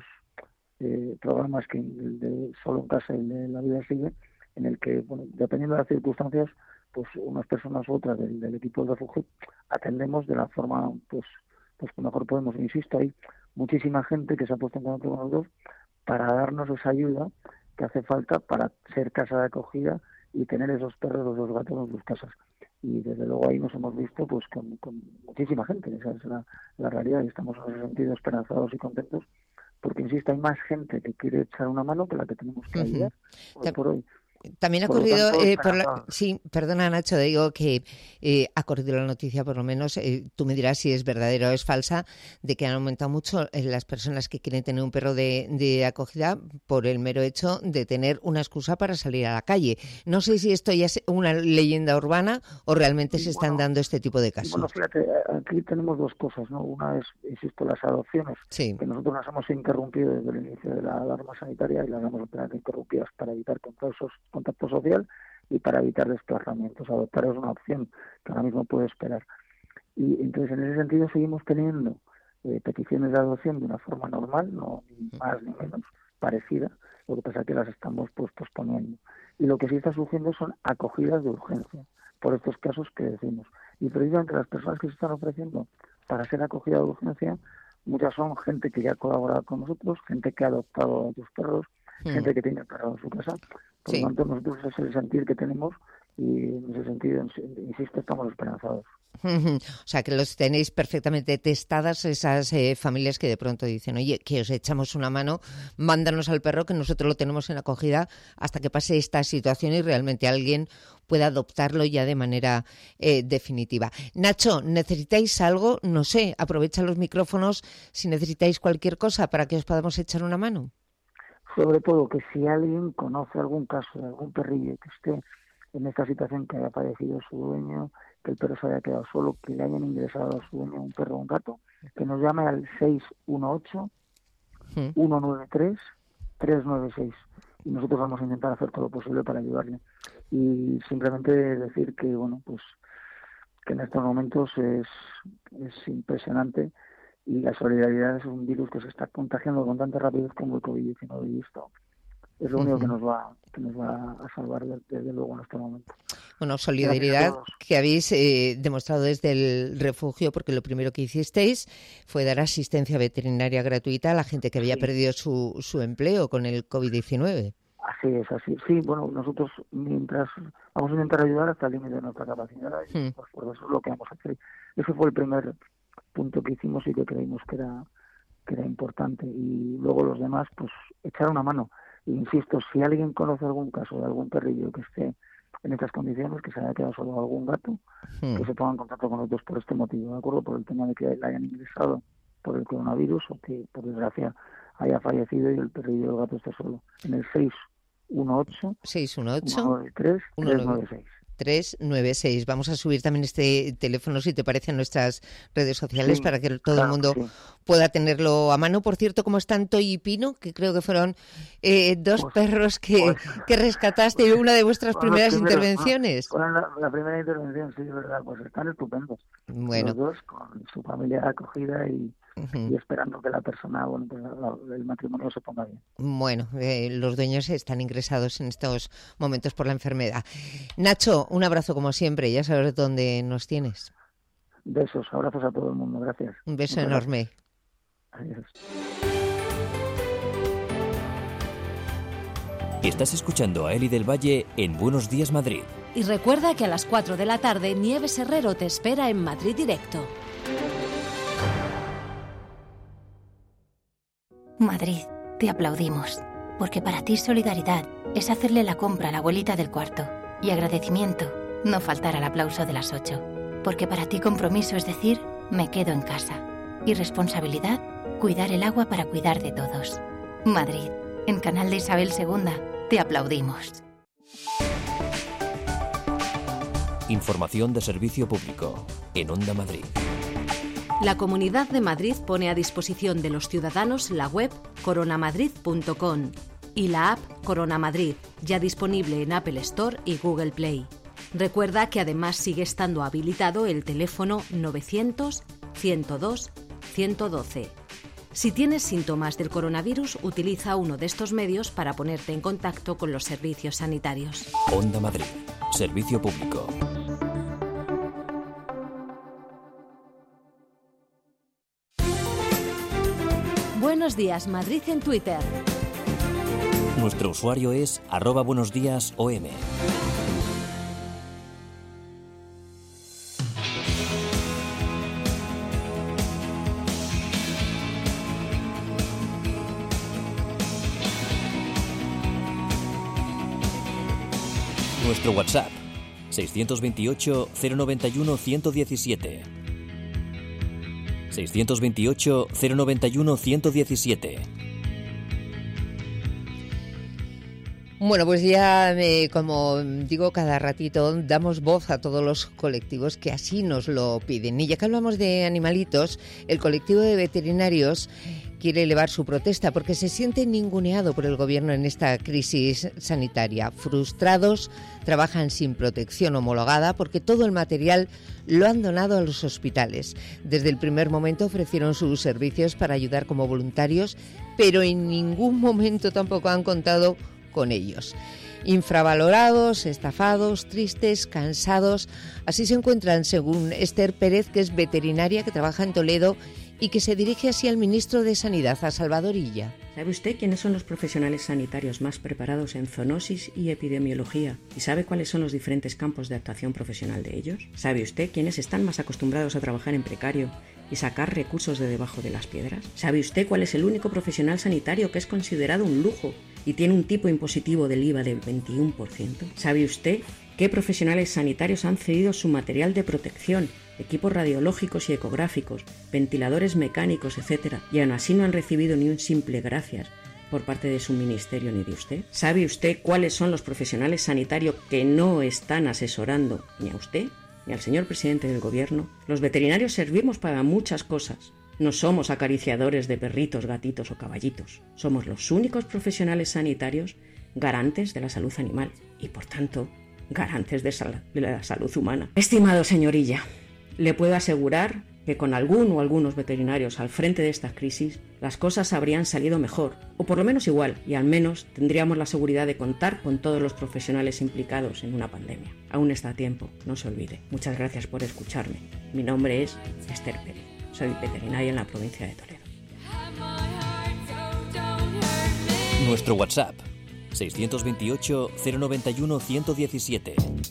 eh, programas, que el de Solo en Casa y el de La Vida Sigue, en el que, bueno, dependiendo de las circunstancias, pues unas personas u otras del, del equipo de refugio atendemos de la forma pues pues que mejor podemos. Insisto, hay muchísima gente que se ha puesto en contacto con nosotros para darnos esa ayuda que hace falta para ser casa de acogida y tener esos perros o esos gatos en sus casas. Y desde luego ahí nos hemos visto pues con, con muchísima gente, esa es la, la realidad, y estamos en ese sentido esperanzados y contentos, porque insisto, hay más gente que quiere echar una mano que la que tenemos que ayudar uh-huh. hoy por hoy. También ha corrido, eh, por la, sí, perdona Nacho, digo que eh, ha corrido la noticia, por lo menos, eh, tú me dirás si es verdadera o es falsa, de que han aumentado mucho eh, las personas que quieren tener un perro de, de acogida por el mero hecho de tener una excusa para salir a la calle. No sé si esto ya es una leyenda urbana o realmente se están bueno, dando este tipo de casos. Bueno, fíjate, aquí tenemos dos cosas, ¿no? Una es, insisto, las adopciones, sí. que nosotros las hemos interrumpido desde el inicio de la alarma sanitaria y las hemos interrumpidas para evitar contactos contacto social y para evitar desplazamientos. Adoptar es una opción que ahora mismo puede esperar. Y entonces en ese sentido seguimos teniendo eh, peticiones de adopción de una forma normal, no ni más ni menos, parecida, lo que pasa es que las estamos pues posponiendo. Y lo que sí está surgiendo son acogidas de urgencia, por estos casos que decimos. Y precisamente las personas que se están ofreciendo para ser acogida de urgencia, muchas son gente que ya ha colaborado con nosotros, gente que ha adoptado a sus perros, mm. gente que tiene perros en su casa. Por lo sí. tanto, nosotros es el sentir que tenemos y en ese sentido, insisto, estamos esperanzados. O sea, que los tenéis perfectamente testadas esas eh, familias que de pronto dicen, oye, que os echamos una mano, mándanos al perro que nosotros lo tenemos en acogida hasta que pase esta situación y realmente alguien pueda adoptarlo ya de manera eh, definitiva. Nacho, ¿necesitáis algo? No sé, aprovecha los micrófonos si necesitáis cualquier cosa para que os podamos echar una mano. Sobre todo que si alguien conoce algún caso de algún perrillo que esté en esta situación, que haya fallecido su dueño, que el perro se haya quedado solo, que le hayan ingresado a su dueño un perro o un gato, que nos llame al seis uno ocho, uno nueve tres, tres nueve seis y nosotros vamos a intentar hacer todo lo posible para ayudarle. Y simplemente decir que, bueno, pues que en estos momentos es, es impresionante. Y la solidaridad es un virus que se está contagiando con tanta rapidez como el covid diecinueve y esto es lo único uh-huh. que nos va que nos va a salvar desde luego en este momento. Bueno, solidaridad que habéis eh, demostrado desde el refugio, porque lo primero que hicisteis fue dar asistencia veterinaria gratuita a la gente que había sí. perdido su, su empleo con el covid diecinueve. Así es, así. Sí, bueno, nosotros mientras vamos a intentar ayudar hasta el límite de nuestra capacidad y uh-huh. pues, por eso es lo que vamos a hacer. Ese fue el primer punto que hicimos y que creímos que era que era importante, y luego los demás pues echar una mano. E insisto, si alguien conoce algún caso de algún perrillo que esté en estas condiciones, que se haya quedado solo algún gato, hmm. que se ponga en contacto con nosotros por este motivo, ¿de acuerdo? Por el tema de que le hayan ingresado por el coronavirus o que por desgracia haya fallecido y el perrillo o el gato esté solo. En el seis uno ocho, seis uno ocho, uno nueve tres, tres nueve seis. tres nueve seis. Vamos a subir también este teléfono, si te parece, en nuestras redes sociales, sí, para que todo claro, el mundo sí. pueda tenerlo a mano. Por cierto, ¿cómo están Toy y Pino? Que creo que fueron eh, dos pues, perros que, pues, que rescataste en una de vuestras pues, primeras primeros, intervenciones. Bueno, la, la primera intervención, sí, es verdad, pues están estupendos. Bueno. Los dos con su familia acogida y, uh-huh. y esperando que la persona, bueno, pues la, el matrimonio se ponga bien. Bueno, eh, los dueños están ingresados en estos momentos por la enfermedad. Nacho, un abrazo como siempre, ya sabes dónde nos tienes. Besos, abrazos a todo el mundo, gracias. Un beso Muchas enorme. Gracias. Adiós. Estás escuchando a Eli del Valle en Buenos Días Madrid. Y recuerda que a las cuatro de la tarde Nieves Herrero te espera en Madrid Directo. Madrid, te aplaudimos, porque para ti solidaridad es hacerle la compra a la abuelita del cuarto. Y agradecimiento, no faltar al aplauso de las ocho. Porque para ti compromiso es decir, me quedo en casa. Y responsabilidad, cuidar el agua para cuidar de todos. Madrid, en Canal de Isabel segunda, te aplaudimos. Información de servicio público en Onda Madrid. La Comunidad de Madrid pone a disposición de los ciudadanos la web coronamadrid punto com y la app Corona Madrid, ya disponible en Apple Store y Google Play. Recuerda que además sigue estando habilitado el teléfono novecientos, ciento dos, ciento doce. Si tienes síntomas del coronavirus, utiliza uno de estos medios para ponerte en contacto con los servicios sanitarios. Onda Madrid, servicio público. Buenos días, Madrid en Twitter. Nuestro usuario es arroba buenos días O M. Nuestro WhatsApp, seiscientos veintiocho, cero noventa y uno, ciento diecisiete. seiscientos veintiocho, cero noventa y uno, ciento diecisiete. Bueno, pues ya, eh, como digo cada ratito, damos voz a todos los colectivos que así nos lo piden. Y ya que hablamos de animalitos, el colectivo de veterinarios quiere elevar su protesta porque se siente ninguneado por el gobierno en esta crisis sanitaria. Frustrados, trabajan sin protección homologada porque todo el material lo han donado a los hospitales. Desde el primer momento ofrecieron sus servicios para ayudar como voluntarios, pero en ningún momento tampoco han contado con ellos. Infravalorados, estafados, tristes, cansados, así se encuentran según Esther Pérez, que es veterinaria que trabaja en Toledo y que se dirige así al ministro de Sanidad, a Salvador Illa. ¿Sabe usted quiénes son los profesionales sanitarios más preparados en zoonosis y epidemiología? ¿Y sabe cuáles son los diferentes campos de actuación profesional de ellos? ¿Sabe usted quiénes están más acostumbrados a trabajar en precario y sacar recursos de debajo de las piedras? ¿Sabe usted cuál es el único profesional sanitario que es considerado un lujo y tiene un tipo impositivo del I V A del veintiuno por ciento? ¿Sabe usted qué profesionales sanitarios han cedido su material de protección, equipos radiológicos y ecográficos, ventiladores mecánicos, etcétera, y aún así no han recibido ni un simple gracias por parte de su ministerio ni de usted? ¿Sabe usted cuáles son los profesionales sanitarios que no están asesorando ni a usted ni al señor presidente del gobierno? Los veterinarios servimos para muchas cosas. No somos acariciadores de perritos, gatitos o caballitos. Somos los únicos profesionales sanitarios garantes de la salud animal y, por tanto, garantes de, sal- de la salud humana. Estimado señorilla, le puedo asegurar que con algún o algunos veterinarios al frente de esta crisis, las cosas habrían salido mejor, o por lo menos igual, y al menos tendríamos la seguridad de contar con todos los profesionales implicados en una pandemia. Aún está a tiempo, no se olvide. Muchas gracias por escucharme. Mi nombre es Esther Pérez. Soy veterinaria en la provincia de Toledo. Nuestro WhatsApp, seiscientos veintiocho, cero noventa y uno, ciento diecisiete.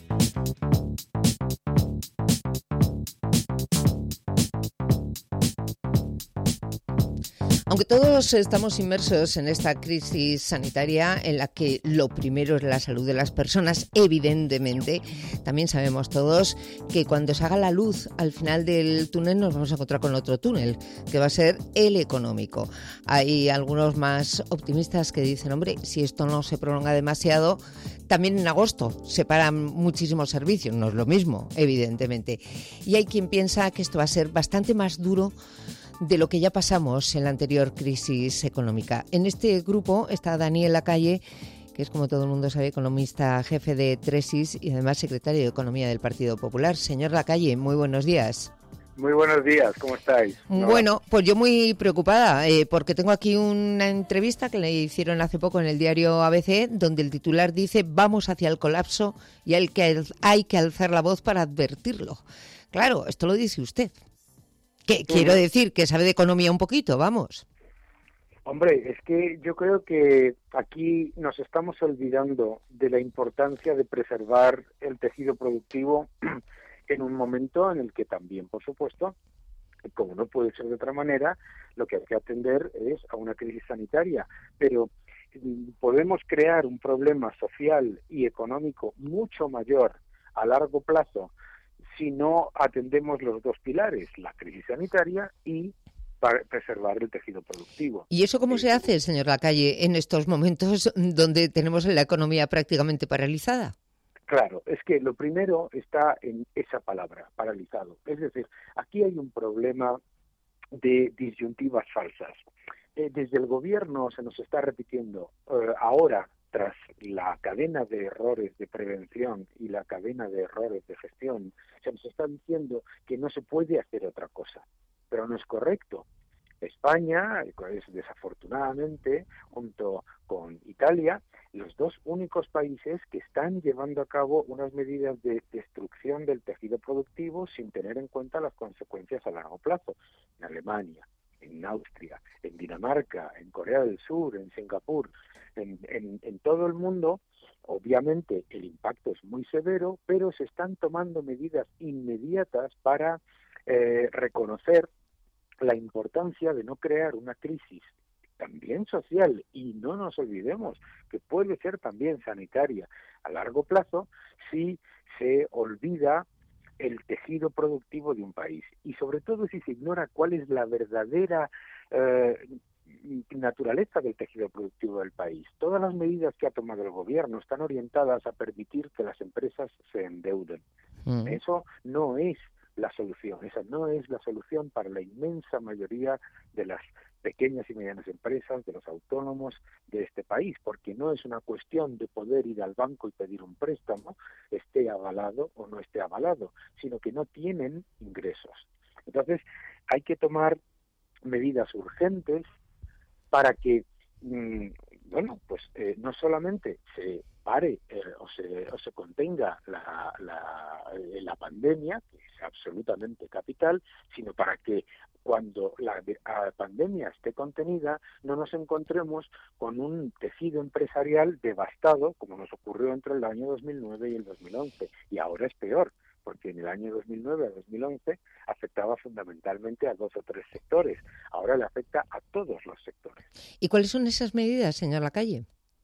Aunque todos estamos inmersos en esta crisis sanitaria en la que lo primero es la salud de las personas, evidentemente, también sabemos todos que cuando se haga la luz al final del túnel nos vamos a encontrar con otro túnel, que va a ser el económico. Hay algunos más optimistas que dicen, hombre, si esto no se prolonga demasiado, también en agosto se paran muchísimos servicios, no es lo mismo, evidentemente. Y hay quien piensa que esto va a ser bastante más duro de lo que ya pasamos en la anterior crisis económica. En este grupo está Daniel Lacalle, que es, como todo el mundo sabe, economista jefe de Tresis y además secretario de Economía del Partido Popular. Señor Lacalle, muy buenos días. Muy buenos días, ¿cómo estáis? Bueno, pues yo muy preocupada, eh, porque tengo aquí una entrevista que le hicieron hace poco en el diario A B C, donde el titular dice, vamos hacia el colapso y hay que, hay que alzar la voz para advertirlo. Claro, esto lo dice usted. Que, quiero decir que sabe de economía un poquito, vamos. Hombre, es que yo creo que aquí nos estamos olvidando de la importancia de preservar el tejido productivo en un momento en el que también, por supuesto, como no puede ser de otra manera, lo que hay que atender es a una crisis sanitaria. Pero podemos crear un problema social y económico mucho mayor a largo plazo si no atendemos los dos pilares, la crisis sanitaria y para preservar el tejido productivo. ¿Y eso cómo se hace, señor Lacalle, en estos momentos donde tenemos la economía prácticamente paralizada? Claro, es que lo primero está en esa palabra, paralizado. Es decir, aquí hay un problema de disyuntivas falsas. Eh, desde el gobierno se nos está repitiendo eh, ahora, tras la cadena de errores de prevención y la cadena de errores de gestión, se nos está diciendo que no se puede hacer otra cosa, pero no es correcto. España es desafortunadamente, junto con Italia, los dos únicos países que están llevando a cabo unas medidas de destrucción del tejido productivo sin tener en cuenta las consecuencias a largo plazo. En Alemania, en Austria, en Dinamarca, en Corea del Sur, en Singapur, en, en, en todo el mundo, obviamente el impacto es muy severo, pero se están tomando medidas inmediatas para eh, reconocer la importancia de no crear una crisis también social, y no nos olvidemos que puede ser también sanitaria a largo plazo si se olvida el tejido productivo de un país, y sobre todo si se ignora cuál es la verdadera eh, naturaleza del tejido productivo del país. Todas las medidas que ha tomado el gobierno están orientadas a permitir que las empresas se endeuden. Mm. Eso no es la solución, esa no es la solución para la inmensa mayoría de las pequeñas y medianas empresas, de los autónomos de este país, porque no es una cuestión de poder ir al banco y pedir un préstamo, esté avalado o no esté avalado, sino que no tienen ingresos. Entonces, hay que tomar medidas urgentes para que, mmm, bueno, pues eh, no solamente se pare eh, o, se, o se contenga la, la, la pandemia, que es absolutamente capital, sino para que cuando la, la pandemia esté contenida no nos encontremos con un tejido empresarial devastado, como nos ocurrió entre el año dos mil nueve y el dos mil once, y ahora es peor, porque en el año dos mil nueve a dos mil once afectaba fundamentalmente a dos o tres sectores, ahora le afecta a todos los sectores. ¿Y cuáles son esas medidas, señor Lacalle?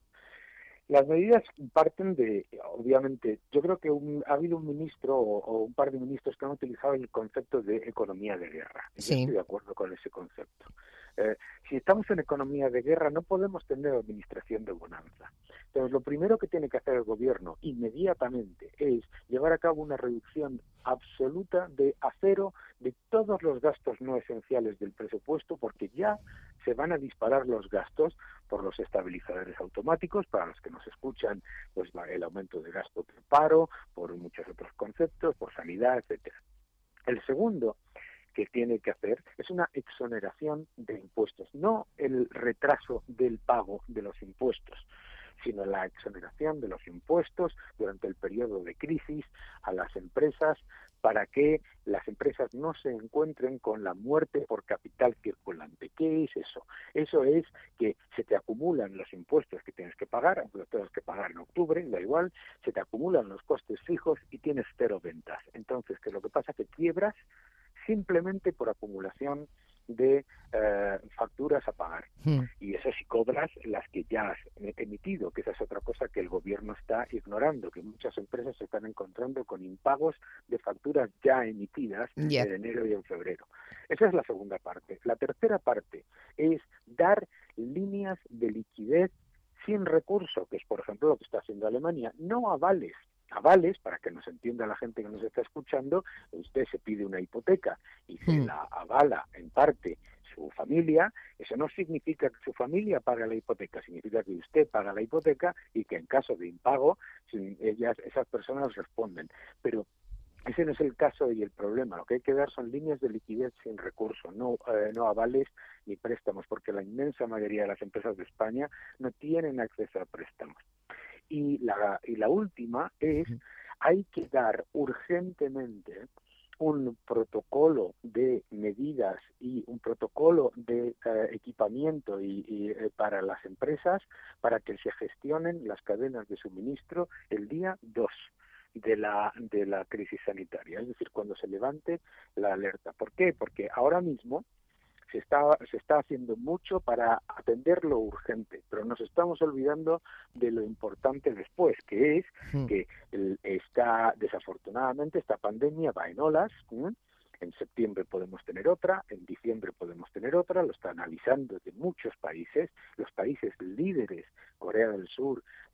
Las medidas parten de, obviamente, yo creo que un, ha habido un ministro o, o un par de ministros que han utilizado el concepto de economía de guerra. Sí. Yo estoy de acuerdo con ese concepto. Eh, si estamos en economía de guerra, no podemos tener administración de bonanza. Entonces, lo primero que tiene que hacer el gobierno inmediatamente es llevar a cabo una reducción absoluta de a cero de todos los gastos no esenciales del presupuesto, porque ya se van a disparar los gastos por los estabilizadores automáticos, para los que nos escuchan, pues el aumento de gasto por paro, por muchos otros conceptos, por sanidad, etcétera. El segundo que tiene que hacer es una exoneración de impuestos, no el retraso del pago de los impuestos, sino la exoneración de los impuestos durante el periodo de crisis a las empresas, para que las empresas no se encuentren con la muerte por capital circulante. ¿Qué es eso? Eso es que se te acumulan los impuestos que tienes que pagar, aunque los tengas que pagar en octubre, da igual, se te acumulan los costes fijos y tienes cero ventas. Entonces, ¿qué es lo que pasa? Que quiebras simplemente por acumulación de eh, facturas a pagar. Hmm. Y eso si cobras las que ya has emitido, que esa es otra cosa que el gobierno está ignorando, que muchas empresas se están encontrando con impagos de facturas ya emitidas yeah. en enero y en febrero. Esa es la segunda parte. La tercera parte es dar líneas de liquidez sin recurso, que es por ejemplo lo que está haciendo Alemania, no avales. Avales, para que nos entienda la gente que nos está escuchando, usted se pide una hipoteca y se mm. la avala en parte su familia, eso no significa que su familia pague la hipoteca, significa que usted paga la hipoteca y que en caso de impago ellas, esas personas responden. Pero ese no es el caso y el problema. Lo que hay que dar son líneas de liquidez sin recurso, no, eh, no avales ni préstamos, porque la inmensa mayoría de las empresas de España no tienen acceso a préstamos. Y la, y la última es, hay que dar urgentemente un protocolo de medidas y un protocolo de eh, equipamiento y, y eh, para las empresas para que se gestionen las cadenas de suministro el día dos de la de la crisis sanitaria, es decir, cuando se levante la alerta. ¿Por qué? Porque ahora mismo se está se está haciendo mucho para atender lo urgente, pero nos estamos olvidando de lo importante después, que es mm. que el, está desafortunadamente esta pandemia va en olas. ¿eh? En septiembre podemos tener otra, en diciembre podemos tener otra, lo está analizando de muchos países, los países líderes, Corea del Sur,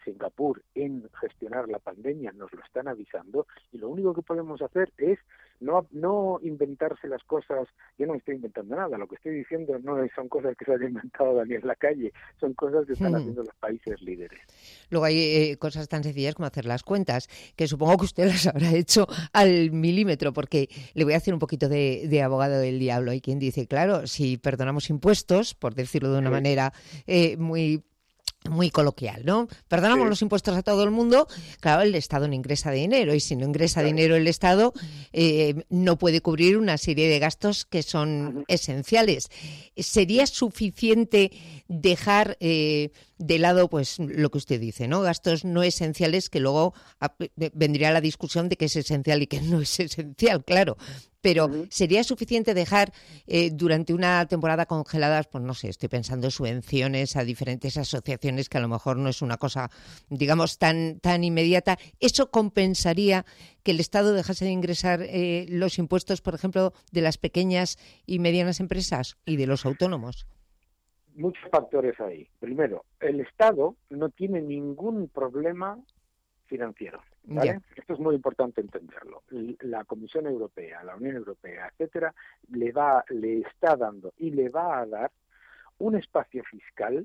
Singapur en gestionar la pandemia nos lo están avisando, y lo único que podemos hacer es no no inventarse las cosas. Yo no estoy inventando nada, lo que estoy diciendo no es, son cosas que se han inventado Daniel Lacalle, son cosas que están Hmm. haciendo los países líderes. Luego hay eh, cosas tan sencillas como hacer las cuentas, que supongo que usted las habrá hecho al milímetro, porque le voy a hacer un poquito de, de abogado del diablo. Hay quien dice, claro, si perdonamos impuestos, por decirlo de una Sí. manera eh, muy... muy coloquial, ¿no? Perdonamos Sí. los impuestos a todo el mundo, claro, el Estado no ingresa dinero, y si no ingresa dinero el Estado, eh, no puede cubrir una serie de gastos que son esenciales. ¿Sería suficiente dejar eh, de lado, pues, lo que usted dice, ¿no? Gastos no esenciales, que luego a, vendría la discusión de qué es esencial y qué no es esencial, claro. Pero ¿sería suficiente dejar eh, durante una temporada congeladas, pues no sé, estoy pensando subvenciones a diferentes asociaciones, que a lo mejor no es una cosa, digamos, tan, tan inmediata? ¿Eso compensaría que el Estado dejase de ingresar eh, los impuestos, por ejemplo, de las pequeñas y medianas empresas y de los autónomos? Muchos factores ahí. Primero, el Estado no tiene ningún problema financiero, ¿vale? Ya. Esto es muy importante entenderlo. La Comisión Europea, la Unión Europea, etcétera, le va, le está dando y le va a dar un espacio fiscal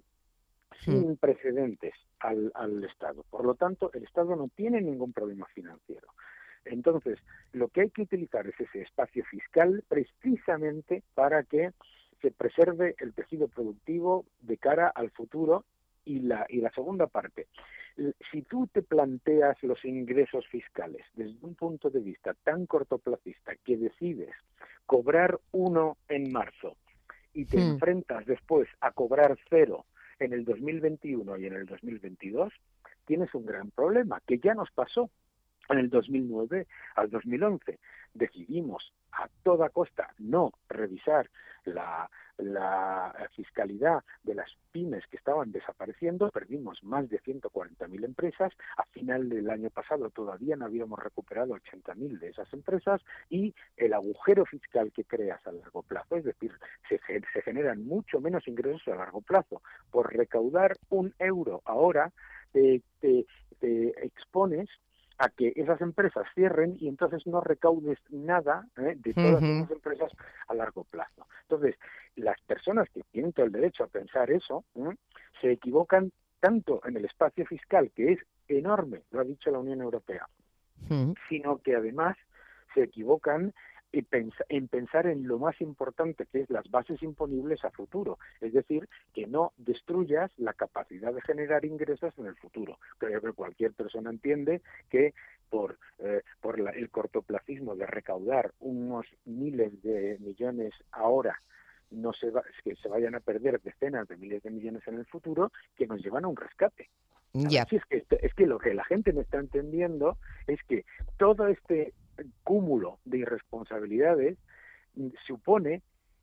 sin precedentes al, al Estado. Por lo tanto, el Estado no tiene ningún problema financiero. Entonces, lo que hay que utilizar es ese espacio fiscal precisamente para que se preserve el tejido productivo de cara al futuro. Y la, y la segunda parte, si tú te planteas los ingresos fiscales desde un punto de vista tan cortoplacista que decides cobrar uno en marzo y te Hmm. enfrentas después a cobrar cero en el dos mil veintiuno y en el dos mil veintidós, tienes un gran problema, que ya nos pasó en el dos mil nueve al dos mil once. Decidimos a toda costa no revisar la, la fiscalidad de las pymes que estaban desapareciendo, perdimos más de ciento cuarenta mil empresas, a final del año pasado todavía no habíamos recuperado ochenta mil de esas empresas, y el agujero fiscal que creas a largo plazo, es decir, se, se generan mucho menos ingresos a largo plazo. Por recaudar un euro ahora, te, te, te expones a que esas empresas cierren y entonces no recaudes nada ¿eh? de todas Ujú. esas empresas a largo plazo. Entonces, las personas que tienen todo el derecho a pensar eso ¿eh? se equivocan tanto en el espacio fiscal, que es enorme, lo ha dicho la Unión Europea, Hmm. sino que además se equivocan en pens- en pensar en lo más importante, que es las bases imponibles a futuro, es decir, que no destruyas la capacidad de generar ingresos en el futuro. Creo que cualquier persona entiende que por eh, por la- el cortoplacismo de recaudar unos miles de millones ahora, no se va, que se vayan a perder decenas de miles de millones en el futuro, que nos llevan a un rescate. A Ya. ver si es que esto- es que lo que la gente no está entendiendo es que todo este cúmulo de irresponsabilidades mm, supone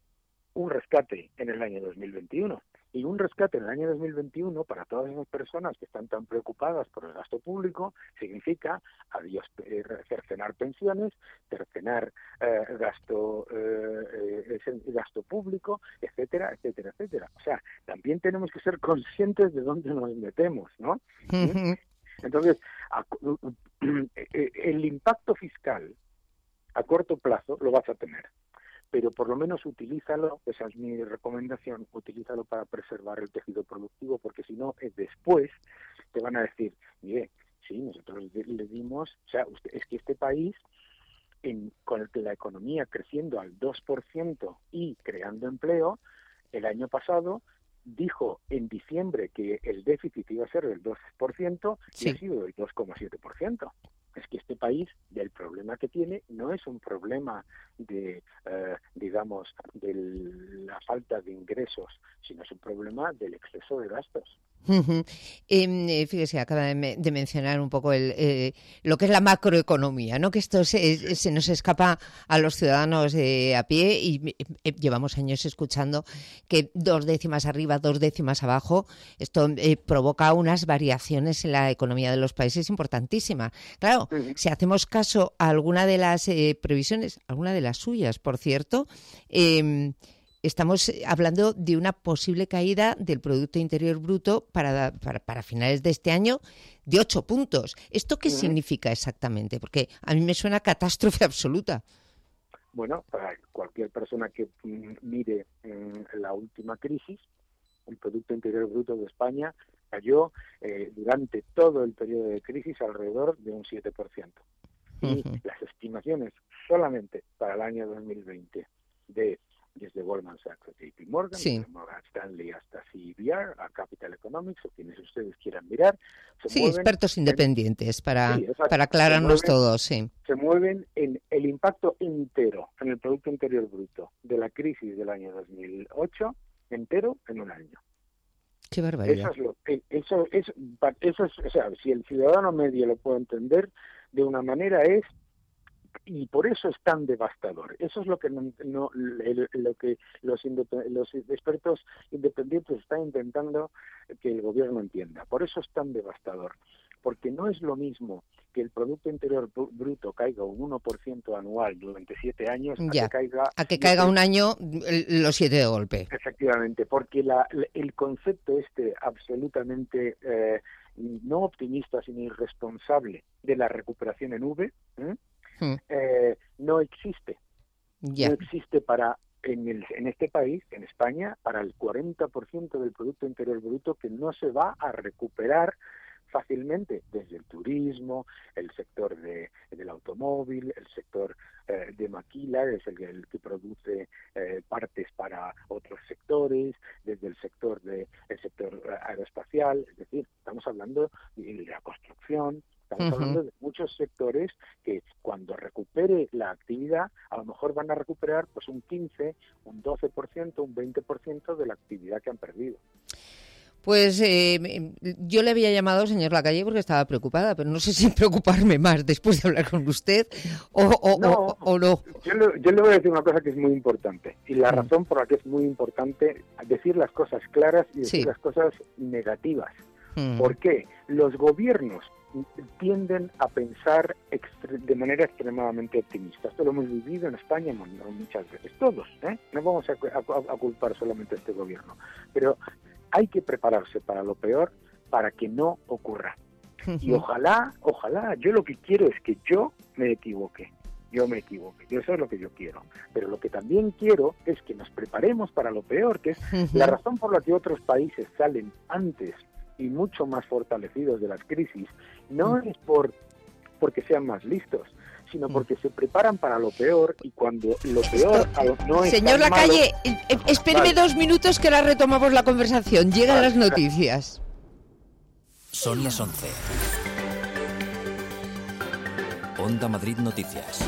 un rescate en el año dos mil veintiuno. Y un rescate en el año dos mil veintiuno para todas esas personas que están tan preocupadas por el gasto público significa adiós, eh, cercenar pensiones, cercenar eh, gasto eh, eh, ese gasto público, etcétera, etcétera, etcétera. O sea, también tenemos que ser conscientes de dónde nos metemos, ¿no? Ujú. Entonces, a- el impacto fiscal a corto plazo lo vas a tener, pero por lo menos utilízalo, esa es mi recomendación, utilízalo para preservar el tejido productivo, porque si no, eh, después te van a decir, mire, sí, nosotros le le dimos, o sea, usted, es que este país, en, con el que la economía creciendo al dos por ciento y creando empleo, el año pasado dijo en diciembre que el déficit iba a ser del dos por ciento y Sí. ha sido del dos coma siete por ciento. Es que este país, del problema que tiene, no es un problema de, eh, digamos, de la falta de ingresos, sino es un problema del exceso de gastos. Ujú. Em, eh, fíjese, acaba de, me- de mencionar un poco el, eh, lo que es la macroeconomía, ¿no? Que esto se, se nos escapa a los ciudadanos eh, a pie, y eh, llevamos años escuchando que dos décimas arriba, dos décimas abajo, esto eh, provoca unas variaciones en la economía de los países importantísimas. Claro, si hacemos caso a alguna de las eh, previsiones, alguna de las suyas, por cierto, eh, estamos hablando de una posible caída del Producto Interior Bruto para, para, para finales de este año de ocho puntos. ¿Esto qué uh-huh. significa exactamente? Porque a mí me suena catástrofe absoluta. Bueno, para cualquier persona que mire la última crisis, el Producto Interior Bruto de España cayó eh, durante todo el periodo de crisis alrededor de un siete por ciento. Y uh-huh. las estimaciones solamente para el año dos mil veinte de desde Goldman Sachs a J P Morgan, sí. desde Morgan Stanley hasta C B R, a Capital Economics, o quienes ustedes quieran mirar. Se sí, mueven expertos en, independientes, para, sí, exacto, para aclararnos mueven, todos, sí. Se mueven en el impacto entero en el Producto Interior Bruto de la crisis del año dos mil ocho, entero en un año. Qué barbaridad. Eso es, lo, eso, es, eso es, o sea, si el ciudadano medio lo puede entender de una manera es, y por eso es tan devastador. Eso es lo que no, no lo que los, los expertos independientes están intentando que el gobierno entienda. Por eso es tan devastador, porque no es lo mismo que el Producto Interior Bruto caiga un uno por ciento anual durante siete años ya, a que caiga, a que caiga un año los siete de golpe. Efectivamente, porque la, el concepto este absolutamente eh, no optimista sino irresponsable de la recuperación en V, ¿eh? Hmm. Eh, no existe. Yeah. No existe para en, el, en este país, en España, para el cuarenta por ciento del Producto Interior Bruto que no se va a recuperar fácilmente, desde el turismo, el sector de, del automóvil, el sector eh, de maquila, es el, el que produce eh, partes para otros sectores, desde el sector de el sector aeroespacial, es decir, estamos hablando de la construcción. Estamos uh-huh. hablando de muchos sectores que cuando recupere la actividad, a lo mejor van a recuperar pues un quince, un doce por ciento, un veinte por ciento de la actividad que han perdido. Pues eh, yo le había llamado, señor Lacalle, porque estaba preocupada, pero no sé si preocuparme más después de hablar con usted o, o, no, o, o no. Yo le, yo le voy a decir una cosa que es muy importante, y la razón por la que es muy importante decir las cosas claras y decir sí. las cosas negativas. Uh-huh. ¿Por qué? Los gobiernos tienden a pensar extre- de manera extremadamente optimista. Esto lo hemos vivido en España muchas veces, todos, ¿eh? No vamos a, a, a culpar solamente a este gobierno, pero hay que prepararse para lo peor para que no ocurra. Y ojalá, ojalá, yo lo que quiero es que yo me equivoque, yo me equivoque, yo eso es lo que yo quiero, pero lo que también quiero es que nos preparemos para lo peor, que es la razón por la que otros países salen antes y mucho más fortalecidos de las crisis, no es por porque sean más listos, sino porque se preparan para lo peor, y cuando lo peor no es Señor tan Lacalle, malo, eh, espéreme vale. dos minutos que ahora retomamos la conversación. Llegan vale. las noticias. Son las once. Onda Madrid Noticias.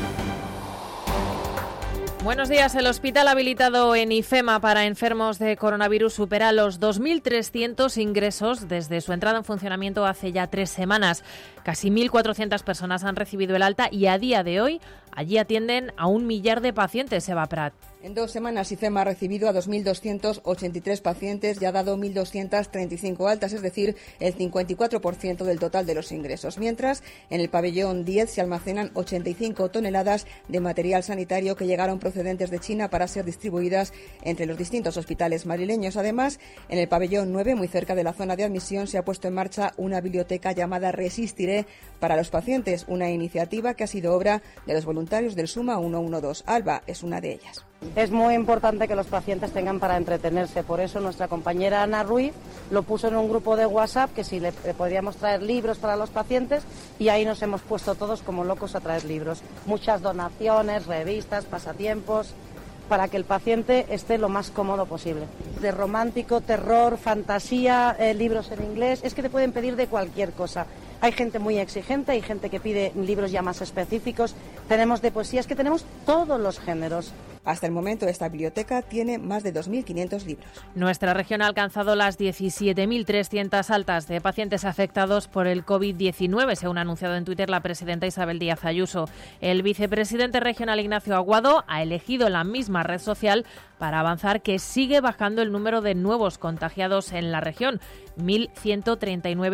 Buenos días. El hospital habilitado en IFEMA para enfermos de coronavirus supera los dos mil trescientos ingresos desde su entrada en funcionamiento hace ya tres semanas. Casi mil cuatrocientas personas han recibido el alta y a día de hoy allí atienden a un millar de pacientes, Eva Prat. En dos semanas, IFEMA ha recibido a dos mil doscientos ochenta y tres pacientes y ha dado mil doscientas treinta y cinco altas, es decir, el cincuenta y cuatro por ciento del total de los ingresos. Mientras, en el pabellón diez se almacenan ochenta y cinco toneladas de material sanitario que llegaron procedentes de China para ser distribuidas entre los distintos hospitales madrileños. Además, en el pabellón nueve, muy cerca de la zona de admisión, se ha puesto en marcha una biblioteca llamada Resistiré para los pacientes, una iniciativa que ha sido obra de los voluntarios del Suma ciento doce. Alba es una de ellas. Es muy importante que los pacientes tengan para entretenerse, por eso nuestra compañera Ana Ruiz lo puso en un grupo de WhatsApp que si le, le podríamos traer libros para los pacientes, y ahí nos hemos puesto todos como locos a traer libros. Muchas donaciones, revistas, pasatiempos, para que el paciente esté lo más cómodo posible. De romántico, terror, fantasía, eh, libros en inglés, es que te pueden pedir de cualquier cosa. Hay gente muy exigente, hay gente que pide libros ya más específicos, tenemos de poesía, es que tenemos todos los géneros. Hasta el momento esta biblioteca tiene más de dos mil quinientos libros. Nuestra región ha alcanzado las diecisiete mil trescientas altas de pacientes afectados por el covid diecinueve, según ha anunciado en Twitter la presidenta Isabel Díaz Ayuso. El vicepresidente regional Ignacio Aguado ha elegido la misma red social para avanzar que sigue bajando el número de nuevos contagiados en la región, mil ciento treinta y nueve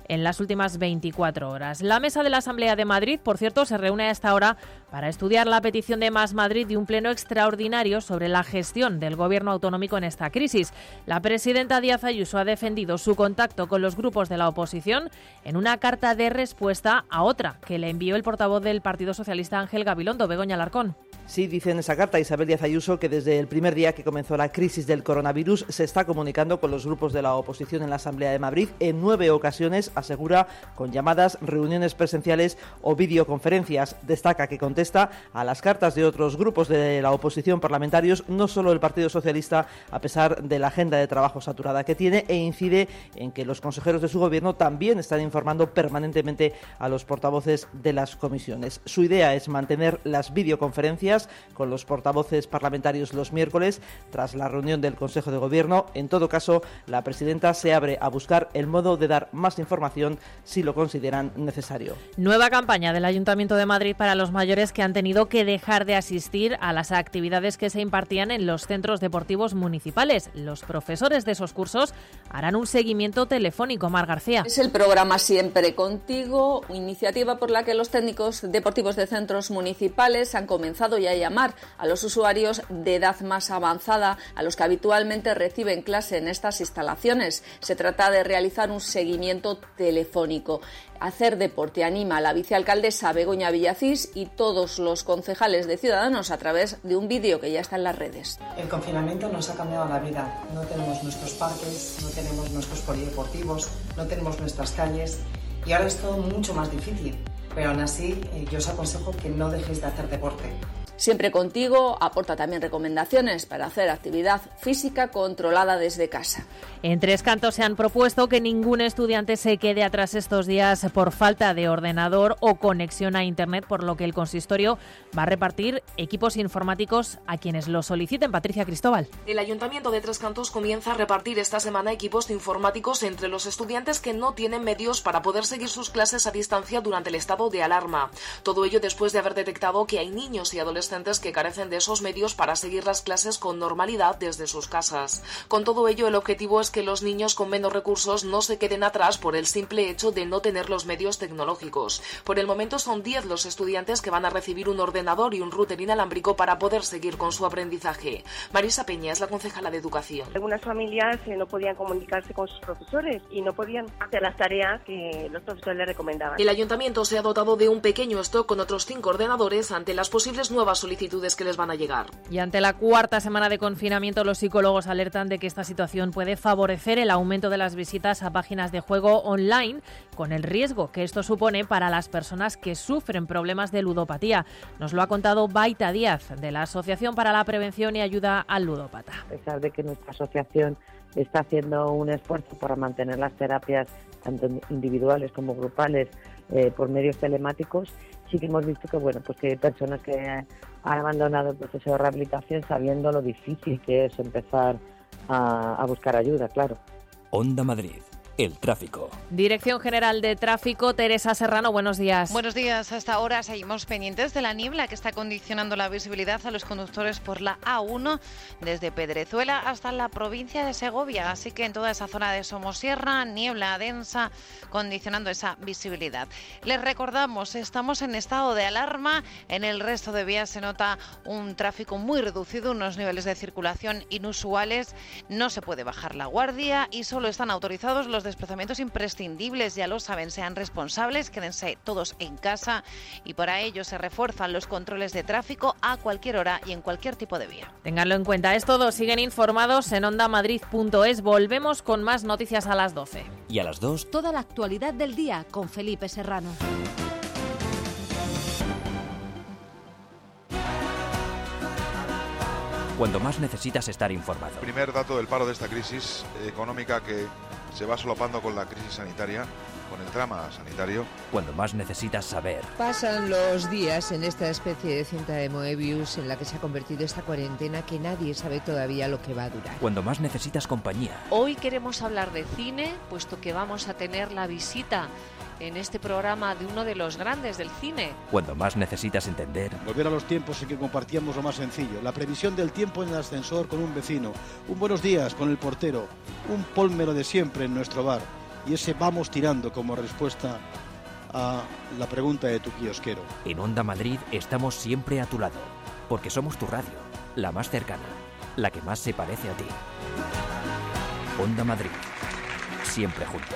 en las últimas veinticuatro horas. La mesa de la Asamblea de Madrid, por cierto, se reúne a esta hora para estudiar la petición de Más Madrid de un pleno extraordinario sobre la gestión del gobierno autonómico en esta crisis. La presidenta Díaz Ayuso ha defendido su contacto con los grupos de la oposición en una carta de respuesta a otra que le envió el portavoz del Partido Socialista Ángel Gabilondo. Begoña Alarcón. Sí, dice en esa carta Isabel Díaz Ayuso que desde el primer día que comenzó la crisis del coronavirus se está comunicando con los grupos de la oposición en la Asamblea de Madrid en nueve ocasiones, asegura, con llamadas, reuniones presenciales o videoconferencias. Destaca que contesta a las cartas de otros grupos de la oposición parlamentarios, no solo el Partido Socialista, a pesar de la agenda de trabajo saturada que tiene, e incide en que los consejeros de su gobierno también están informando permanentemente a los portavoces de las comisiones. Su idea es mantener las videoconferencias con los portavoces parlamentarios los miércoles tras la reunión del Consejo de Gobierno. En todo caso, la presidenta se abre a buscar el modo de dar más información si lo consideran necesario. Nueva campaña del Ayuntamiento de Madrid para los mayores que han tenido que dejar de asistir a las actividades que se impartían en los centros deportivos municipales. Los profesores de esos cursos harán un seguimiento telefónico. Mar García. Es el programa Siempre Contigo, iniciativa por la que los técnicos deportivos de centros municipales han comenzado ya a llamar a los usuarios de edad más avanzada, a los que habitualmente reciben clase en estas instalaciones. Se trata de realizar un seguimiento telefónico. Hacer deporte anima a la vicealcaldesa Begoña Villacís y todos los concejales de Ciudadanos a través de un vídeo que ya está en las redes. El confinamiento nos ha cambiado la vida. No tenemos nuestros parques, no tenemos nuestros polideportivos, no tenemos nuestras calles y ahora es todo mucho más difícil. Pero aún así, eh, yo os aconsejo que no dejéis de hacer deporte. Siempre Contigo aporta también recomendaciones para hacer actividad física controlada desde casa. En Tres Cantos se han propuesto que ningún estudiante se quede atrás estos días por falta de ordenador o conexión a Internet, por lo que el consistorio va a repartir equipos informáticos a quienes lo soliciten. Patricia Cristóbal. El Ayuntamiento de Tres Cantos comienza a repartir esta semana equipos informáticos entre los estudiantes que no tienen medios para poder seguir sus clases a distancia durante el estado de alarma. Todo ello después de haber detectado que hay niños y adolescentes que carecen de esos medios para seguir las clases con normalidad desde sus casas. Con todo ello, el objetivo es que los niños con menos recursos no se queden atrás por el simple hecho de no tener los medios tecnológicos. Por el momento son diez los estudiantes que van a recibir un ordenador y un router inalámbrico para poder seguir con su aprendizaje. Marisa Peña es la concejala de Educación. Algunas familias eh, no podían comunicarse con sus profesores y no podían hacer las tareas que los profesores les recomendaban. El ayuntamiento se ha dotado de un pequeño stock con otros cinco ordenadores ante las posibles nuevas solicitudes que les van a llegar. Y ante la cuarta semana de confinamiento, los psicólogos alertan de que esta situación puede favorecer el aumento de las visitas a páginas de juego online, con el riesgo que esto supone para las personas que sufren problemas de ludopatía. Nos lo ha contado Baita Díaz, de la Asociación para la Prevención y Ayuda al Ludópata. A pesar de que nuestra asociación está haciendo un esfuerzo para mantener las terapias tanto individuales como grupales eh, por medios telemáticos, sí que hemos visto que bueno, pues que hay personas que han abandonado el proceso de rehabilitación sabiendo lo difícil que es empezar a, a buscar ayuda, claro. Onda Madrid. El tráfico. Dirección General de Tráfico, Teresa Serrano, buenos días. Buenos días. Hasta ahora seguimos pendientes de la niebla que está condicionando la visibilidad a los conductores por la A uno desde Pedrezuela hasta la provincia de Segovia. Así que en toda esa zona de Somosierra, niebla densa condicionando esa visibilidad. Les recordamos, estamos en estado de alarma. En el resto de vías se nota un tráfico muy reducido, unos niveles de circulación inusuales. No se puede bajar la guardia y solo están autorizados los desplazamientos imprescindibles, ya lo saben, sean responsables, quédense todos en casa y para ello se refuerzan los controles de tráfico a cualquier hora y en cualquier tipo de vía. Ténganlo en cuenta, es todo, siguen informados en onda madrid punto es. Volvemos con más noticias a las doce. Y a las dos, toda la actualidad del día con Felipe Serrano. Cuando más necesitas estar informado. Primer dato del paro de esta crisis económica que se va solapando con la crisis sanitaria, con el drama sanitario. Cuando más necesitas saber. Pasan los días en esta especie de cinta de Moebius en la que se ha convertido esta cuarentena que nadie sabe todavía lo que va a durar. Cuando más necesitas compañía. Hoy queremos hablar de cine, puesto que vamos a tener la visita en este programa de uno de los grandes del cine. Cuando más necesitas entender. Volver a los tiempos en que compartíamos lo más sencillo, la previsión del tiempo en el ascensor con un vecino, un buenos días con el portero, un polmero de siempre en nuestro bar. y ese vamos tirando como respuesta a la pregunta de tu kiosquero. En Onda Madrid estamos siempre a tu lado, porque somos tu radio, la más cercana, la que más se parece a ti. Onda Madrid, siempre juntos.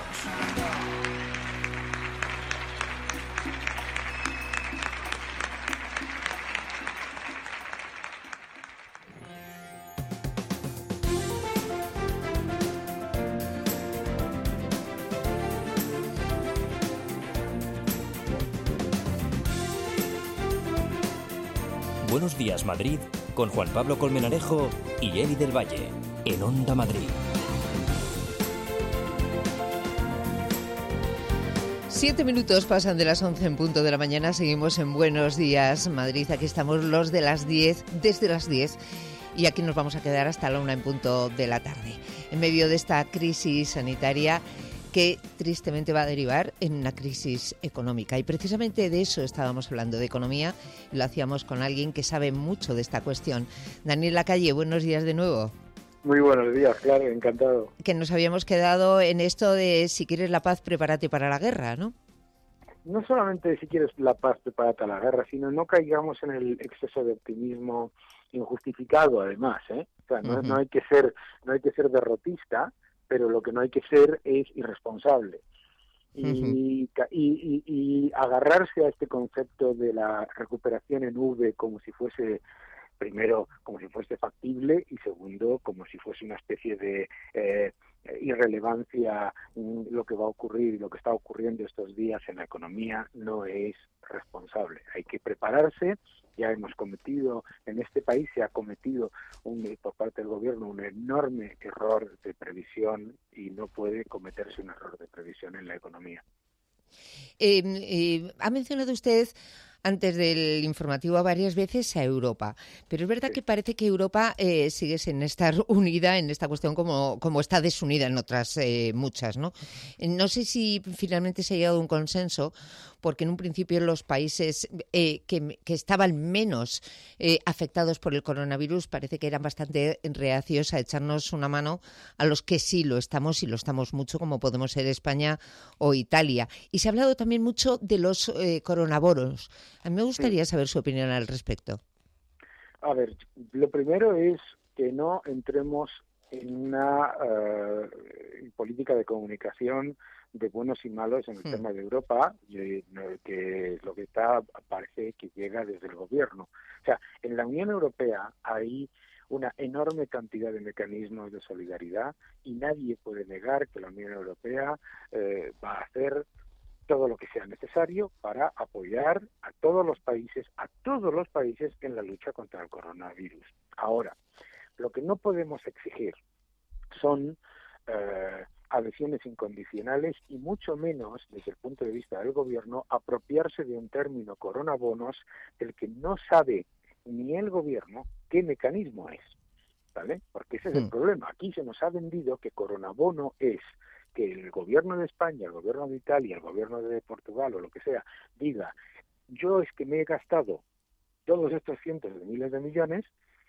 Buenos días, Madrid, con Juan Pablo Colmenarejo y Eli del Valle, en Onda Madrid. Siete minutos pasan de las once en punto de la mañana. Seguimos en Buenos días, Madrid. Aquí estamos los de las diez, desde las diez. Y aquí nos vamos a quedar hasta la una en punto de la tarde. En medio de esta crisis sanitaria que tristemente va a derivar en una crisis económica. Y precisamente de eso estábamos hablando, de economía, y lo hacíamos con alguien que sabe mucho de esta cuestión. Daniel Lacalle, buenos días de nuevo. Muy buenos días, claro, encantado. Que nos habíamos quedado en esto de si quieres la paz, prepárate para la guerra, ¿no? No solamente si quieres la paz, prepárate a la guerra, sino no caigamos en el exceso de optimismo injustificado, además, ¿eh? O sea, no, uh-huh. no hay que ser, no hay que ser derrotista, pero lo que no hay que ser es irresponsable. Y, uh-huh. y, y, y agarrarse a este concepto de la recuperación en V como si fuese, primero, como si fuese factible, y segundo, como si fuese una especie de eh, irrelevancia lo que va a ocurrir y lo que está ocurriendo estos días en la economía, no es responsable. Hay que prepararse. Ya hemos cometido, en este país se ha cometido un, por parte del gobierno un enorme error de previsión y no puede cometerse un error de previsión en la economía. Eh, eh, ha mencionado usted antes del informativo varias veces a Europa, pero es verdad sí. que parece que Europa eh, sigue sin estar unida en esta cuestión como, como está desunida en otras eh, muchas, ¿no? No sé si finalmente se ha llegado a un consenso, porque en un principio los países eh, que, que estaban menos eh, afectados por el coronavirus parece que eran bastante reacios a echarnos una mano a los que sí lo estamos y lo estamos mucho, como podemos ser España o Italia. Y se ha hablado también mucho de los eh, coronabonos. A mí me gustaría saber su opinión al respecto. A ver, lo primero es que no entremos en una uh, política de comunicación de buenos y malos en el sí. tema de Europa, y, que lo que está parece que llega desde el gobierno. O sea, en la Unión Europea hay una enorme cantidad de mecanismos de solidaridad y nadie puede negar que la Unión Europea eh, va a hacer todo lo que sea necesario para apoyar a todos los países, a todos los países en la lucha contra el coronavirus. Ahora, lo que no podemos exigir son eh, adhesiones incondicionales y mucho menos, desde el punto de vista del gobierno, apropiarse de un término coronabonos del que no sabe ni el gobierno qué mecanismo es, ¿vale? Porque ese es el mm. problema. Aquí se nos ha vendido que coronabono es que el gobierno de España, el gobierno de Italia, el gobierno de Portugal o lo que sea, diga, yo es que me he gastado todos estos cientos de miles de millones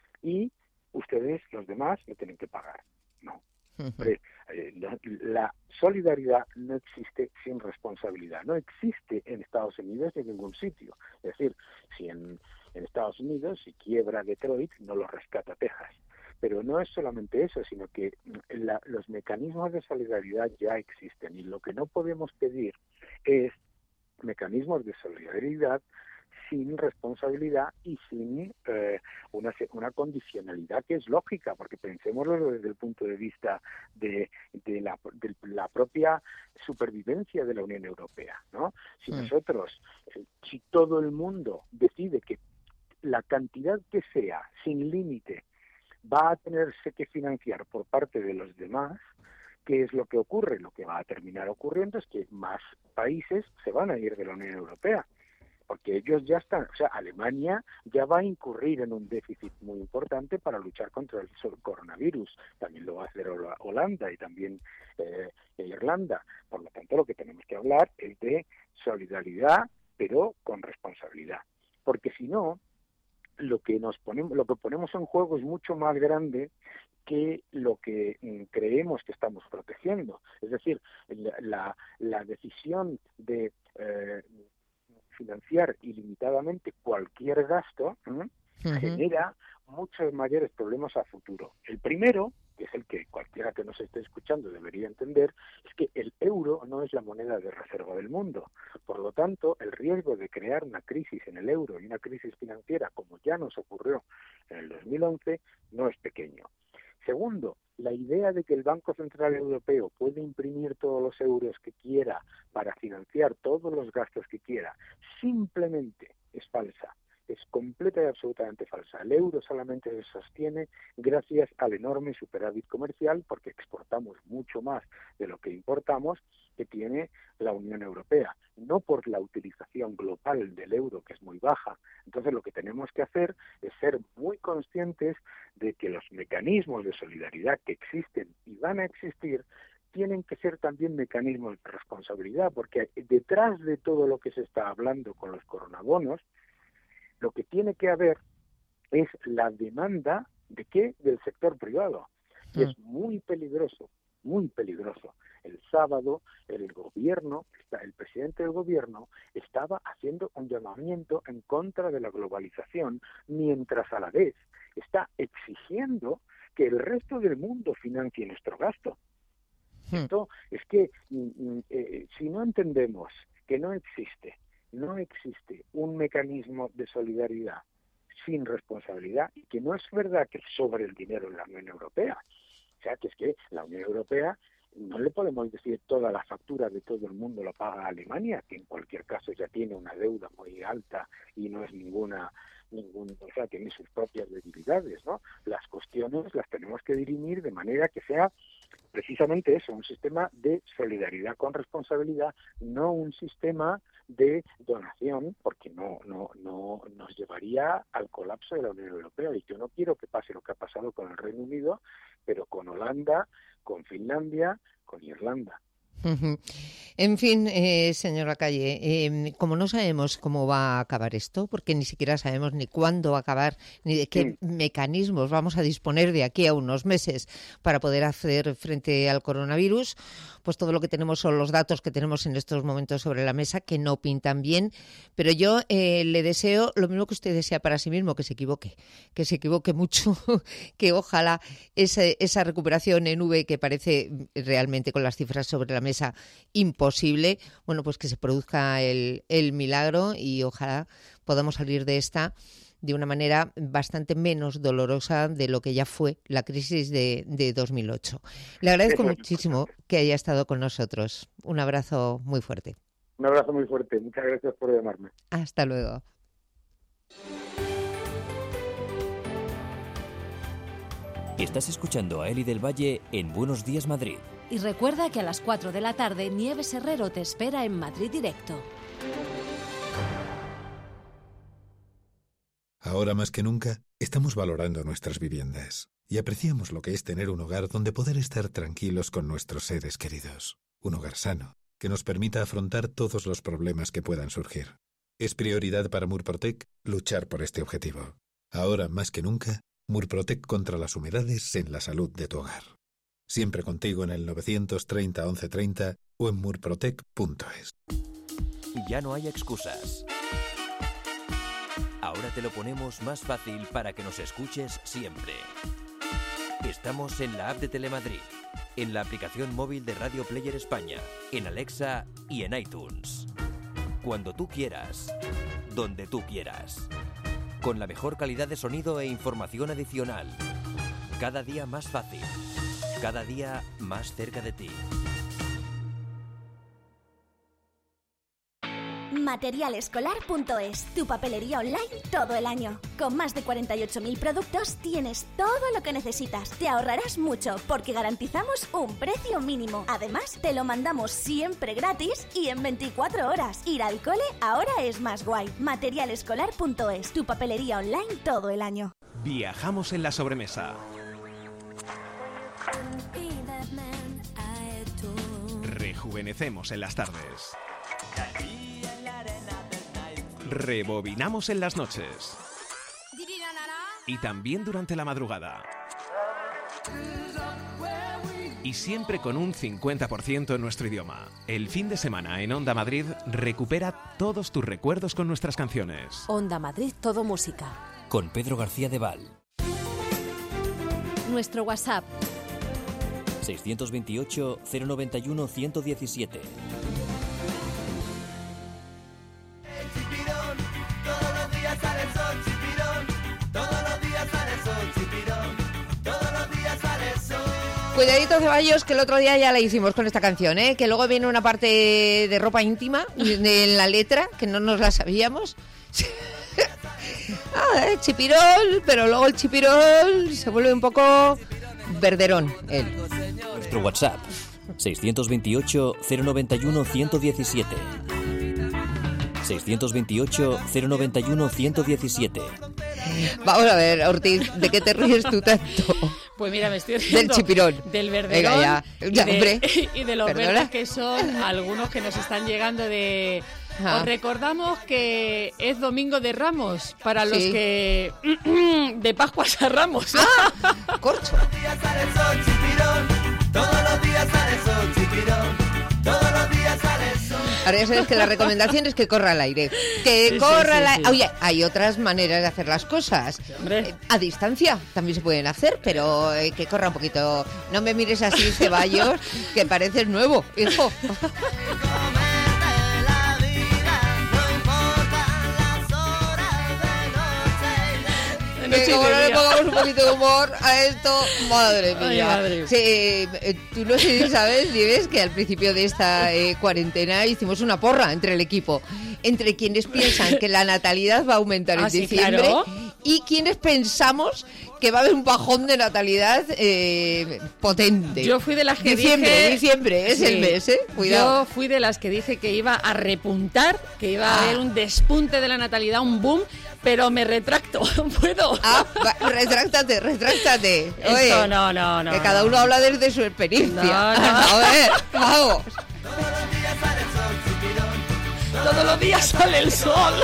y ustedes, los demás, me tienen que pagar. No. Hombre, eh, la, la solidaridad no existe sin responsabilidad. No existe en Estados Unidos ni en ningún sitio. Es decir, si en, en Estados Unidos, si quiebra Detroit, no lo rescata Texas. Pero no es solamente eso, sino que la, los mecanismos de solidaridad ya existen y lo que no podemos pedir es mecanismos de solidaridad sin responsabilidad y sin eh, una, una condicionalidad que es lógica, porque pensémoslo desde el punto de vista de, de, la, de la propia supervivencia de la Unión Europea, ¿no? Si mm. nosotros, eh, si todo el mundo decide que la cantidad que sea, sin límite, va a tenerse que financiar por parte de los demás, ¿qué es lo que ocurre? Lo que va a terminar ocurriendo es que más países se van a ir de la Unión Europea, porque ellos ya están, o sea, Alemania ya va a incurrir en un déficit muy importante para luchar contra el coronavirus, también lo va a hacer Holanda y también eh, Irlanda. Por lo tanto, lo que tenemos que hablar es de solidaridad, pero con responsabilidad, porque si no, lo que nos ponemos, lo que ponemos en juego es mucho más grande que lo que mm, creemos que estamos protegiendo. Es decir, la, la, la decisión de eh, financiar ilimitadamente cualquier gasto ¿eh? uh-huh. genera muchos mayores problemas a futuro. El primero, que es el que cualquiera que nos esté escuchando debería entender, es que el euro no es la moneda de reserva del mundo. Por lo tanto, el riesgo de crear una crisis en el euro y una crisis financiera, como ya nos ocurrió en el dos mil once, no es pequeño. Segundo, la idea de que el Banco Central Europeo puede imprimir todos los euros que quiera para financiar todos los gastos que quiera, simplemente es falsa. Es completa y absolutamente falsa. El euro solamente se sostiene gracias al enorme superávit comercial, porque exportamos mucho más de lo que importamos, que tiene la Unión Europea, no por la utilización global del euro, que es muy baja. Entonces lo que tenemos que hacer es ser muy conscientes de que los mecanismos de solidaridad que existen y van a existir tienen que ser también mecanismos de responsabilidad, porque detrás de todo lo que se está hablando con los coronabonos, lo que tiene que haber es la demanda de qué, del sector privado, que mm. es muy peligroso, muy peligroso. El sábado el gobierno, el presidente del gobierno estaba haciendo un llamamiento en contra de la globalización, mientras a la vez está exigiendo que el resto del mundo financie nuestro gasto. Mm. Esto es que eh, si no entendemos que no existe No existe un mecanismo de solidaridad sin responsabilidad, y que no es verdad que sobre el dinero en la Unión Europea. O sea, que es que la Unión Europea no le podemos decir toda la factura de todo el mundo la paga Alemania, que en cualquier caso ya tiene una deuda muy alta y no es ninguna, ningún, o sea, tiene sus propias debilidades, ¿no? Las cuestiones las tenemos que dirimir de manera que sea precisamente eso, un sistema de solidaridad con responsabilidad, no un sistema de donación, porque no no no nos llevaría al colapso de la Unión Europea. Y yo no quiero que pase lo que ha pasado con el Reino Unido, pero con Holanda, con Finlandia, con Irlanda. Uh-huh. En fin, eh, señora Calle, eh, como no sabemos cómo va a acabar esto, porque ni siquiera sabemos ni cuándo va a acabar, ni de qué sí. mecanismos vamos a disponer de aquí a unos meses para poder hacer frente al coronavirus, pues todo lo que tenemos son los datos que tenemos en estos momentos sobre la mesa, que no pintan bien, pero yo eh, le deseo lo mismo que usted desea para sí mismo, que se equivoque, que se equivoque mucho, que ojalá esa, esa recuperación en V, que parece realmente con las cifras sobre la mesa imposible, bueno, pues que se produzca el, el milagro, y ojalá podamos salir de esta de una manera bastante menos dolorosa de lo que ya fue la crisis de, de dos mil ocho. Le agradezco muchísimo que haya estado con nosotros. Un abrazo muy fuerte. Un abrazo muy fuerte. Muchas gracias por llamarme. Hasta luego. Estás escuchando a Eli del Valle en Buenos Días Madrid. Y recuerda que a las cuatro de la tarde Nieves Herrero te espera en Madrid Directo. Ahora más que nunca, estamos valorando nuestras viviendas y apreciamos lo que es tener un hogar donde poder estar tranquilos con nuestros seres queridos. Un hogar sano, que nos permita afrontar todos los problemas que puedan surgir. Es prioridad para Murprotec luchar por este objetivo. Ahora más que nunca, Murprotec contra las humedades en la salud de tu hogar. Siempre contigo en el novecientos treinta once treinta o en murprotec punto es. Ya no hay excusas. Ahora te lo ponemos más fácil para que nos escuches siempre. Estamos en la app de Telemadrid, en la aplicación móvil de Radio Player España, en Alexa y en iTunes. Cuando tú quieras, donde tú quieras. Con la mejor calidad de sonido e información adicional. Cada día más fácil. Cada día más cerca de ti. Materialescolar punto es, tu papelería online todo el año. Con más de cuarenta y ocho mil productos tienes todo lo que necesitas. Te ahorrarás mucho porque garantizamos un precio mínimo. Además, te lo mandamos siempre gratis y en veinticuatro horas. Ir al cole ahora es más guay. Materialescolar punto es, tu papelería online todo el año. Viajamos en la sobremesa. Rejuvenecemos en las tardes. Rebobinamos en las noches. y también durante la madrugada. Y siempre con un cincuenta por ciento en nuestro idioma. El fin de semana en Onda Madrid recupera todos tus recuerdos con nuestras canciones. Onda Madrid Todo Música. Con Pedro García de Val. Nuestro WhatsApp. seiscientos veintiocho, cero noventa y uno, ciento diecisiete. Todos los días sale el sol, chipirón. Todos los días sale el sol, chipirón. Todos los días sale el sol. Cuidadito, Ceballos, que el otro día ya la hicimos con esta canción, ¿eh? Que luego viene una parte de ropa íntima en la letra, que no nos la sabíamos. Ah, eh, chipirol, pero luego el chipirol se vuelve un poco verderón, él. Nuestro WhatsApp, seiscientos veintiocho, cero noventa y uno, ciento diecisiete. seiscientos veintiocho, cero noventa y uno, ciento diecisiete. Vamos a ver, Ortiz, ¿de qué te ríes tú tanto? Pues mira, me estoy riendo del chipirón. Del verderón. Venga, ya. Ya, y, de, hombre. y de los Perdona. verdes que son algunos que nos están llegando de... Ah. Os recordamos que es Domingo de Ramos, para los Sí. que... de Pascuas a Ramos. Ah, corcho. Todos los días sale el sol, chipirón. Todos los días sale el sol, chipirón. Todos los días sale el sol. Ahora ya sabes que la recomendación es que corra al aire. Que Sí, corra sí, sí, al aire. sí. Oye, hay otras maneras de hacer las cosas. Hombre. Eh, A distancia también se pueden hacer, pero eh, que corra un poquito. No me mires así, Ceballos, que pareces nuevo, hijo. Que como no le pongamos un poquito de humor a esto, madre Ay, mía. madre. Sí, eh, tú no sé si sabes, Nieves, que al principio de esta eh, cuarentena hicimos una porra entre el equipo, entre quienes piensan que la natalidad va a aumentar en Ah, sí, diciembre claro. y quienes pensamos que va a haber un bajón de natalidad eh, potente. Yo fui de las que diciembre, dije... diciembre es Sí. el mes, ¿eh? Cuidado. Yo fui de las que dije que iba a repuntar, que iba a Ah. haber un despunte de la natalidad, un boom, pero me retracto. ¿Puedo? Ah, va, retráctate, retráctate. Oye, Esto no, no, no. que cada no. uno habla desde su experiencia. No, no. A ver, vamos. Todos los días sale el sol.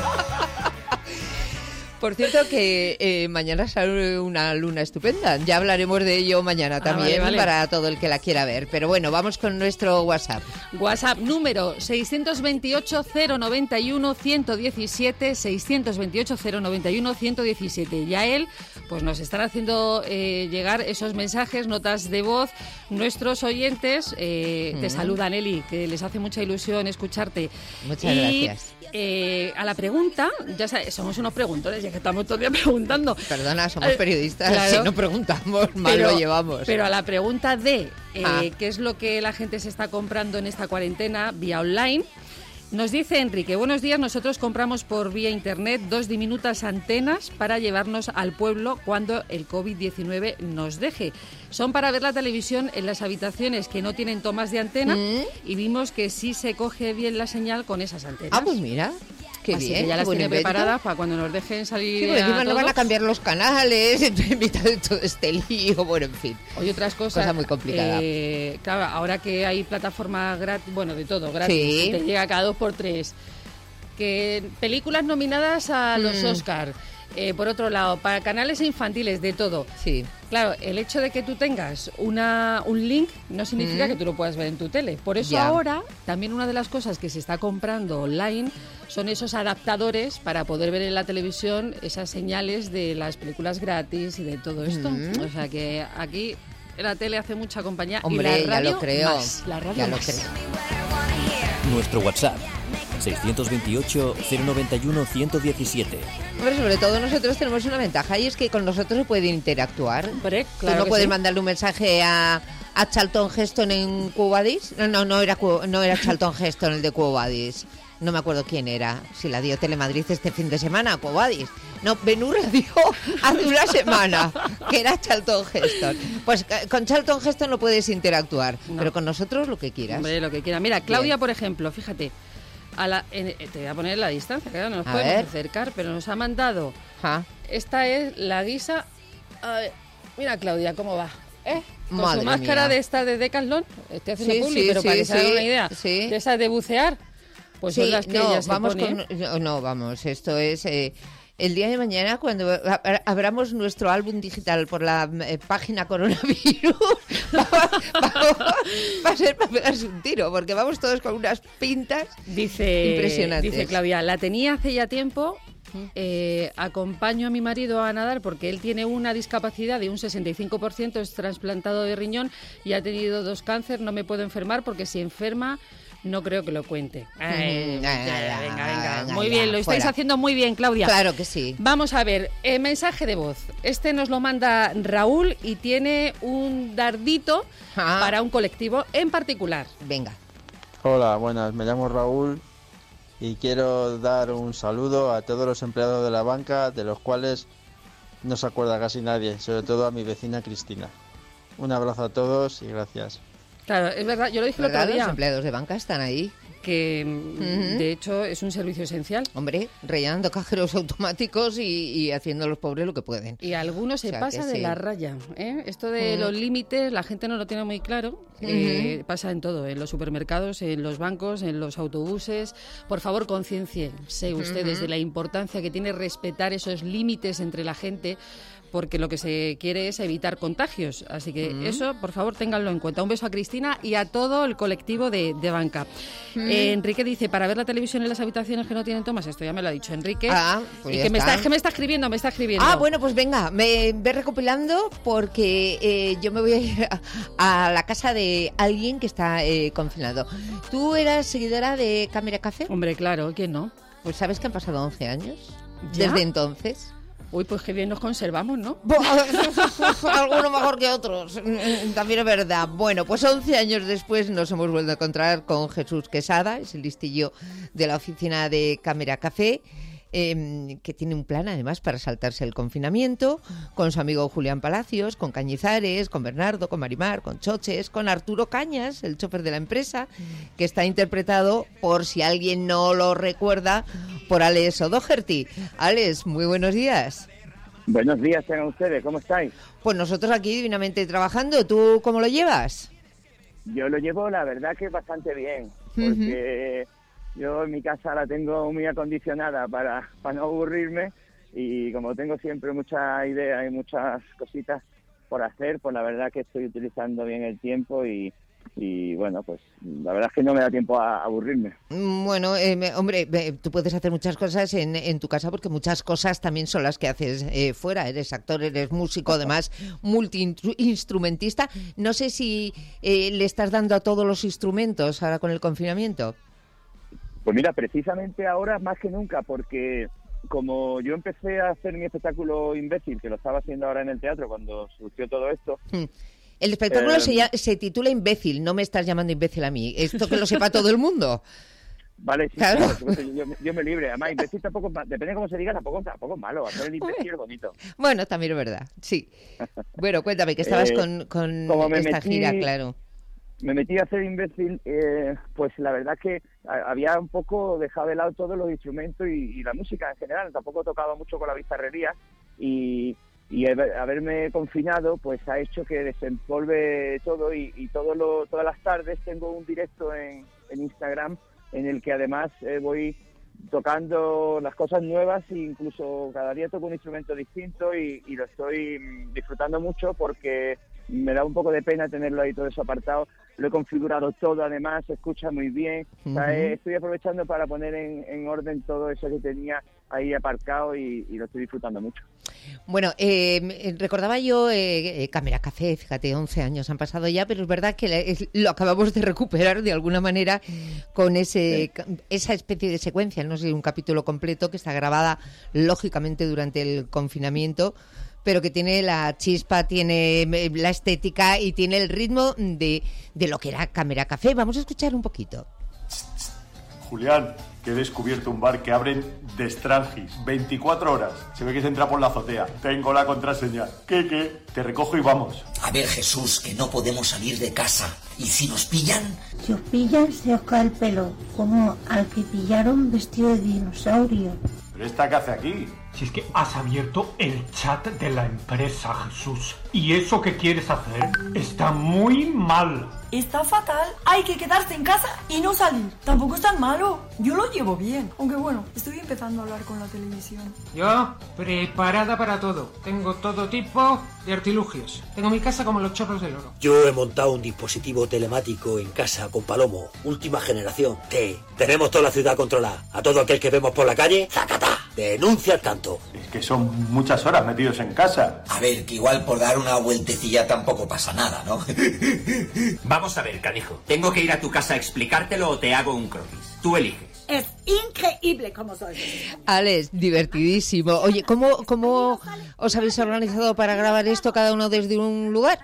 Por cierto que eh, mañana sale una luna estupenda. Ya hablaremos de ello mañana también, vale, vale. para todo el que la quiera ver. Pero bueno, vamos con nuestro WhatsApp. WhatsApp número seiscientos veintiocho, cero noventa y uno, ciento diecisiete, seiscientos veintiocho, cero noventa y uno, ciento diecisiete. Y a él, pues nos están haciendo eh, llegar esos mensajes, notas de voz. Nuestros oyentes eh, te Mm. saludan, Eli, que les hace mucha ilusión escucharte. Muchas Y, gracias. eh, a la pregunta, ya sabes, somos unos preguntones, ya que estamos todo el día preguntando. Perdona, somos Eh, periodistas. claro. Si no preguntamos, mal Pero- lo llevamos. Pero a la pregunta de eh, Ah. qué es lo que la gente se está comprando en esta cuarentena vía online, nos dice Enrique: buenos días, nosotros compramos por vía internet dos diminutas antenas para llevarnos al pueblo cuando el covid diecinueve nos deje. Son para ver la televisión en las habitaciones que no tienen tomas de antena y vimos que sí se coge bien la señal con esas antenas. Ah, pues mira, qué Así bien. que ya qué las buen tiene invento. preparadas para cuando nos dejen salir. Sí, porque a encima no van a todos. cambiar los canales en mitad de todo este lío. Bueno, en fin. Oye, otras cosas. Cosa muy complicada. eh, claro, ahora que hay plataformas gratis, bueno, de todo, gratis, Sí. que te llega cada dos por tres. Que películas nominadas a los Mm. Oscar. Eh, por otro lado, para canales infantiles, de todo. Sí. Claro, el hecho de que tú tengas una, un link no significa Mm. que tú lo puedas ver en tu tele. Por eso Ya. ahora, también una de las cosas que se está comprando online son esos adaptadores para poder ver en la televisión esas señales de las películas gratis y de todo esto. Mm. O sea que aquí la tele hace mucha compañía. Hombre, y la radio ya lo creo. más, la radio Ya lo más. creo. Nuestro WhatsApp, seiscientos veintiocho, cero noventa y uno, ciento diecisiete. Hombre, sobre todo nosotros tenemos una ventaja y es que con nosotros se puede interactuar. Hombre, Tú claro no que puedes sí. mandarle un mensaje a, a Charlton Heston en Cuobadis. No, no, no era, Cu- no era Charlton Heston el de Cuobadis. No me acuerdo quién era. Si la dio Telemadrid este fin de semana, Cuobadis. No, Benur la dio hace una semana, que era Charlton Heston. Pues eh, con Charlton Heston no puedes interactuar, No. pero con nosotros lo que quieras. Hombre, lo que quiera. Mira, Claudia, Bien. por ejemplo, fíjate, a la, en- eh, te voy a poner la distancia, claro, no nos A podemos ver. acercar, pero nos ha mandado. Ja. Esta es la guisa. A ver, mira, Claudia, cómo va. ¿Eh? Con Madre su máscara mía. de esta de Decathlon, estoy haciendo Sí, publi, sí, pero sí, para que se hagan sí, una idea, sí. de esas de bucear, pues Sí, son las que no, ella se vamos pone. con, no, no, vamos, esto es... eh, el día de mañana, cuando ab- abramos nuestro álbum digital por la eh, página coronavirus, va, va- va a ser para pegarse un tiro, porque vamos todos con unas pintas Dice, impresionantes. dice Claudia, la tenía hace ya tiempo. Eh, acompaño a mi marido a nadar porque él tiene una discapacidad de un sesenta y cinco por ciento, es trasplantado de riñón y ha tenido dos cáncer. No me puedo enfermar porque si enferma no creo que lo cuente. Ay, Mm, ya, venga, venga, venga. venga, Muy ya, bien, lo estáis fuera. haciendo muy bien, Claudia. Claro que sí. Vamos a ver, eh, mensaje de voz. Este nos lo manda Raúl y tiene un dardito Ah. para un colectivo en particular. Venga. Hola, buenas, me llamo Raúl y quiero dar un saludo a todos los empleados de la banca, de los cuales no se acuerda casi nadie, sobre todo a mi vecina Cristina. Un abrazo a todos y gracias. Claro, es verdad, yo lo dije el ¿Verdad? otro día. Los empleados de banca están ahí. Que Ujú. de hecho es un servicio esencial. Hombre, rellenando cajeros automáticos y, y haciendo a los pobres lo que pueden. Y algunos se O sea, pasa que de sí. la raya. ¿eh? Esto de Mm. los límites, la gente no lo tiene muy claro. Eh, pasa en todo, en los supermercados, en los bancos, en los autobuses. Por favor, concienciense ustedes Ujú. de la importancia que tiene respetar esos límites entre la gente, porque lo que se quiere es evitar contagios. Así que Mm. eso, por favor, ténganlo en cuenta. Un beso a Cristina y a todo el colectivo de, de banca. Mm. Eh, Enrique dice, para ver la televisión en las habitaciones que no tienen tomas, esto ya me lo ha dicho Enrique. Ah, pues y ya que me está. está, que me está escribiendo, me está escribiendo. Ah, bueno, pues venga, me ve recopilando porque eh, yo me voy a ir a, a la casa de alguien que está eh, confinado. ¿Tú eras seguidora de Cámara Café? Hombre, claro, ¿quién no? Pues sabes que han pasado once años ¿Ya? desde entonces. Uy, pues qué bien nos conservamos, ¿no? Algunos mejor que otros, también es verdad. Bueno, pues once años después nos hemos vuelto a encontrar con Jesús Quesada, es el listillo de la oficina de Cámara Café, eh, que tiene un plan además para saltarse el confinamiento, con su amigo Julián Palacios, con Cañizares, con Bernardo, con Marimar, con Choches, con Arturo Cañas, el chofer de la empresa, que está interpretado, por si alguien no lo recuerda, por Alex O'Doherty. Alex, muy buenos días. Buenos días tengan ustedes, ¿cómo estáis? Pues nosotros aquí divinamente trabajando. ¿Tú cómo lo llevas? Yo lo llevo, la verdad, que bastante bien, porque yo en mi casa la tengo muy acondicionada para, para no aburrirme y como tengo siempre muchas ideas y muchas cositas por hacer, pues la verdad que estoy utilizando bien el tiempo y, y bueno, pues la verdad es que no me da tiempo a aburrirme. Mm, Bueno, eh, me- hombre, eh, tú puedes hacer muchas cosas en, en tu casa porque muchas cosas también son las que haces eh, fuera. Eres actor, eres músico, además multi-instrumentista. No sé si eh, le estás dando a todos los instrumentos ahora con el confinamiento. Pues mira, precisamente ahora más que nunca, porque como yo empecé a hacer mi espectáculo Imbécil, que lo estaba haciendo ahora en el teatro cuando surgió todo esto. Mm. El espectáculo Eh, se, lla- se titula Imbécil, no me estás llamando imbécil a mí. Esto que lo sepa todo el mundo. Vale, sí, Claro. claro, por supuesto, yo, yo- yo me libre. Además, imbécil tampoco, es ma- depende de cómo se diga, tampoco, tampoco es malo. Hacer el imbécil es bonito. Bueno, también es verdad, sí. Bueno, cuéntame, que estabas Eh, con, con como me esta metí- gira, claro. Me metí a hacer imbécil, eh, pues la verdad que a- había un poco dejado de lado todos los instrumentos y, y la música en general. Tampoco tocaba mucho con la bizarrería y, y haber- haberme confinado pues ha hecho que desempolve todo y, y todo lo, todas las tardes tengo un directo en, en Instagram en el que además eh, voy tocando las cosas nuevas e incluso cada día toco un instrumento distinto y, y lo estoy mm, disfrutando mucho porque me da un poco de pena tenerlo ahí todo eso apartado. Lo he configurado todo, además, se escucha muy bien. O sea, Ujú. eh, estoy aprovechando para poner en, en orden todo eso que tenía ahí aparcado y, y lo estoy disfrutando mucho. Bueno, eh, recordaba yo eh, eh, Cámara Café, fíjate, once años han pasado ya, pero es verdad que la- es- lo acabamos de recuperar de alguna manera con ese ca- esa especie de secuencia, no sé, un capítulo completo que está grabada lógicamente durante el confinamiento, pero que tiene la chispa, tiene eh, la estética y tiene el ritmo de, de lo que era Cámara Café. Vamos a escuchar un poquito. Julián, que he descubierto un bar que abren de Strangis, veinticuatro horas. Se ve que se entra por la azotea. Tengo la contraseña. ¿Qué, qué? Te recojo y vamos. A ver, Jesús, que no podemos salir de casa. ¿Y si nos pillan? Si os pillan, se os cae el pelo, como al que pillaron vestido de dinosaurio. ¿Pero esta qué hace aquí? Si es que has abierto el chat de la empresa, Jesús. Y eso que quieres hacer está muy mal. está fatal. Hay que quedarse en casa y no salir. Tampoco es tan malo. Yo lo llevo bien. Aunque bueno, estoy empezando a hablar con la televisión. Yo, preparada para todo. Tengo todo tipo de artilugios. Tengo mi casa como los chorros del oro. Yo he montado un dispositivo telemático en casa con Palomo. Última generación. T. Tenemos toda la ciudad controlada. A todo aquel que vemos por la calle, ¡zacatá! Denuncia al tanto. Es que son muchas horas metidos en casa. A ver, que igual por dar una vueltecilla tampoco pasa nada, ¿no? Vamos a ver, canijo. ¿Tengo que ir a tu casa a explicártelo o te hago un croquis? Tú eliges. Es increíble cómo sois. Alex, divertidísimo. Oye, ¿cómo, ¿cómo os habéis organizado para grabar esto cada uno desde un lugar?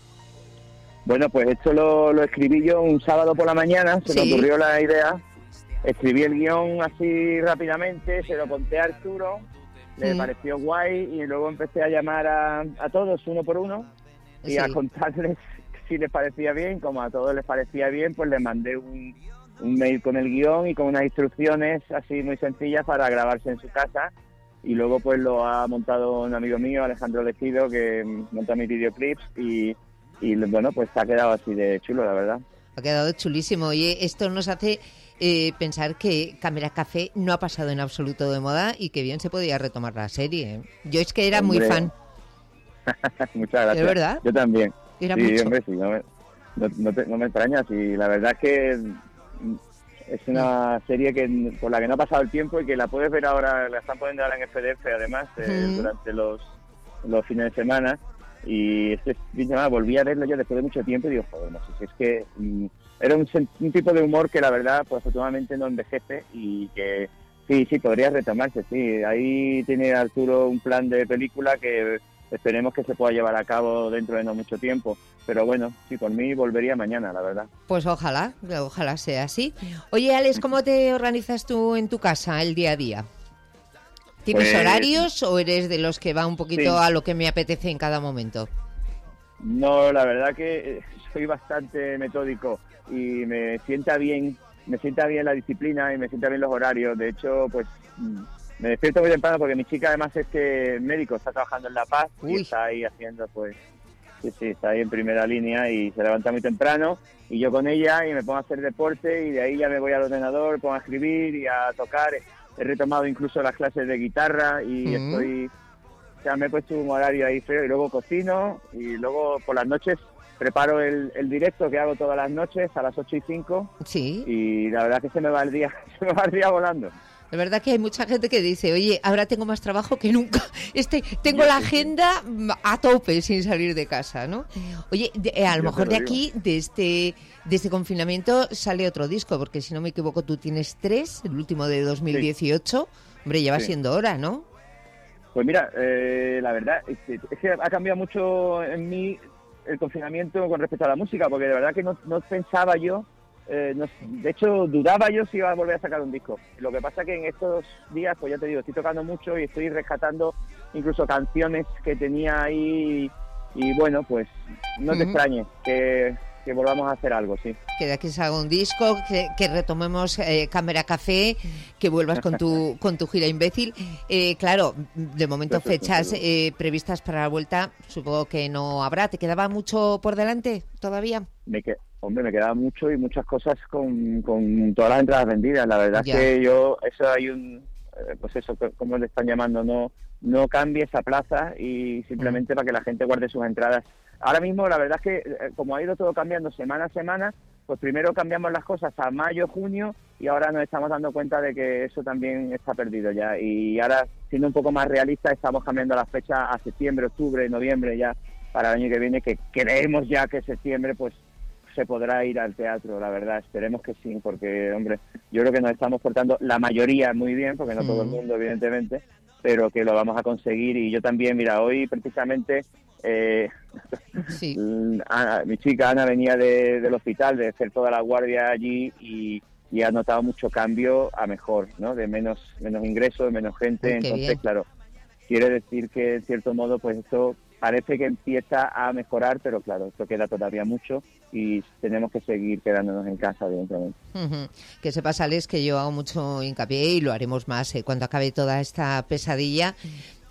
Bueno, pues esto lo, lo escribí yo un sábado por la mañana, se Sí. me ocurrió la idea, escribí el guión así rápidamente, se lo conté a Arturo, le Mm. pareció guay y luego empecé a llamar a, a todos uno por uno y Sí. a contarles si les parecía bien, como a todos les parecía bien, pues les mandé un, un mail con el guión y con unas instrucciones así muy sencillas para grabarse en su casa. Y luego pues lo ha montado un amigo mío, Alejandro Legido, que monta mis videoclips y, y bueno, pues ha quedado así de chulo, la verdad. Ha quedado chulísimo. Oye, esto nos hace eh, pensar que Cámara Café no ha pasado en absoluto de moda y que bien se podía retomar la serie. Yo es que era Hombre. muy fan. Muchas gracias. ¿De verdad? Yo también. Era sí, mucho. hombre, sí, no me, no, no te- no me extrañas. Y la verdad es que mm, es una serie que por la que no ha pasado el tiempo y que la puedes ver ahora, la están poniendo ahora en F D F además, eh, Ujú. durante los, los fines de semana. Y este fin de semana volví a verlo yo después de mucho tiempo y digo, joder, no sé si es que mm, era un, sen- un tipo de humor que la verdad, pues afortunadamente no envejece y que sí, sí, podría retomarse, sí. Ahí tiene Arturo un plan de película que esperemos que se pueda llevar a cabo dentro de no mucho tiempo. Pero bueno, sí, por mí volvería mañana, la verdad. Pues ojalá, ojalá sea así. Oye, Alex, ¿cómo te organizas tú en tu casa el día a día? ¿Tienes Pues- horarios o eres de los que va un poquito Sí. a lo que me apetece en cada momento? No, la verdad que eh, soy bastante metódico y me sienta bien, me sienta bien la disciplina y me sienta bien los horarios. De hecho, pues mm, me despierto muy temprano porque mi chica además es que médico, está trabajando en La Paz y está ahí haciendo pues, sí, sí, está ahí en primera línea y se levanta muy temprano y yo con ella y me pongo a hacer deporte y de ahí ya me voy al ordenador, pongo a escribir y a tocar. He retomado incluso las clases de guitarra y Mm. estoy... O sea, me he puesto un horario ahí feo y luego cocino y luego por las noches preparo el, el directo que hago todas las noches a las ocho y cinco. Sí. Y la verdad que se me va el día, se me va el día volando. Es verdad que hay mucha gente que dice, oye, ahora tengo más trabajo que nunca. Este, tengo Yo la sí, sí. agenda mm, a tope sin salir de casa, ¿no? Oye, de- eh, a lo Yo te mejor lo de digo. aquí, de este, de este confinamiento, sale otro disco, porque si no me equivoco, tú tienes tres, el último de dos mil dieciocho. Hombre, ya va Sí. siendo hora, ¿no? Pues mira, eh, la verdad es que, es que ha cambiado mucho en mí el confinamiento con respecto a la música, porque de verdad que no, no pensaba yo, eh, no- de hecho dudaba yo si iba a volver a sacar un disco. Lo que pasa que en estos días, pues ya te digo, estoy tocando mucho y estoy rescatando incluso canciones que tenía ahí y bueno, pues no te Ujú. extrañes que, que volvamos a hacer algo, sí. Que de aquí salga un disco, que, que retomemos eh, Cámara Café, que vuelvas con tu con tu gira imbécil. Eh, claro, de momento Perfecto, fechas seguro. eh, previstas para la vuelta, supongo que no habrá. ¿Te quedaba mucho por delante todavía? Me que, hombre, me quedaba mucho y muchas cosas con, con todas las entradas vendidas. La verdad Ya. es que yo, eso hay un, eh, pues eso, co- como le están llamando, no no cambie esa plaza y simplemente Mm. para que la gente guarde sus entradas. Ahora mismo, la verdad es que eh, como ha ido todo cambiando semana a semana, pues primero cambiamos las cosas a mayo, junio y ahora nos estamos dando cuenta de que eso también está perdido ya. Y ahora, siendo un poco más realistas, estamos cambiando las fechas a septiembre, octubre, noviembre ya para el año que viene, que creemos ya que septiembre pues se podrá ir al teatro, la verdad, esperemos que sí, porque, hombre, yo creo que nos estamos portando la mayoría muy bien, porque no todo el Mm. mundo, evidentemente, pero que lo vamos a conseguir. Y yo también, mira, hoy precisamente eh, Sí. Ana- mi chica Ana venía de- del hospital, de hacer toda la guardia allí y, y ha notado mucho cambio a mejor, ¿no? De menos menos ingresos, menos gente, Uy, qué entonces, bien. claro, quiere decir que, en cierto modo, pues esto parece que empieza a mejorar, pero claro, esto queda todavía mucho y tenemos que seguir quedándonos en casa, evidentemente. Ujú. Que sepas, Alex, que yo hago mucho hincapié y lo haremos más eh, cuando acabe toda esta pesadilla,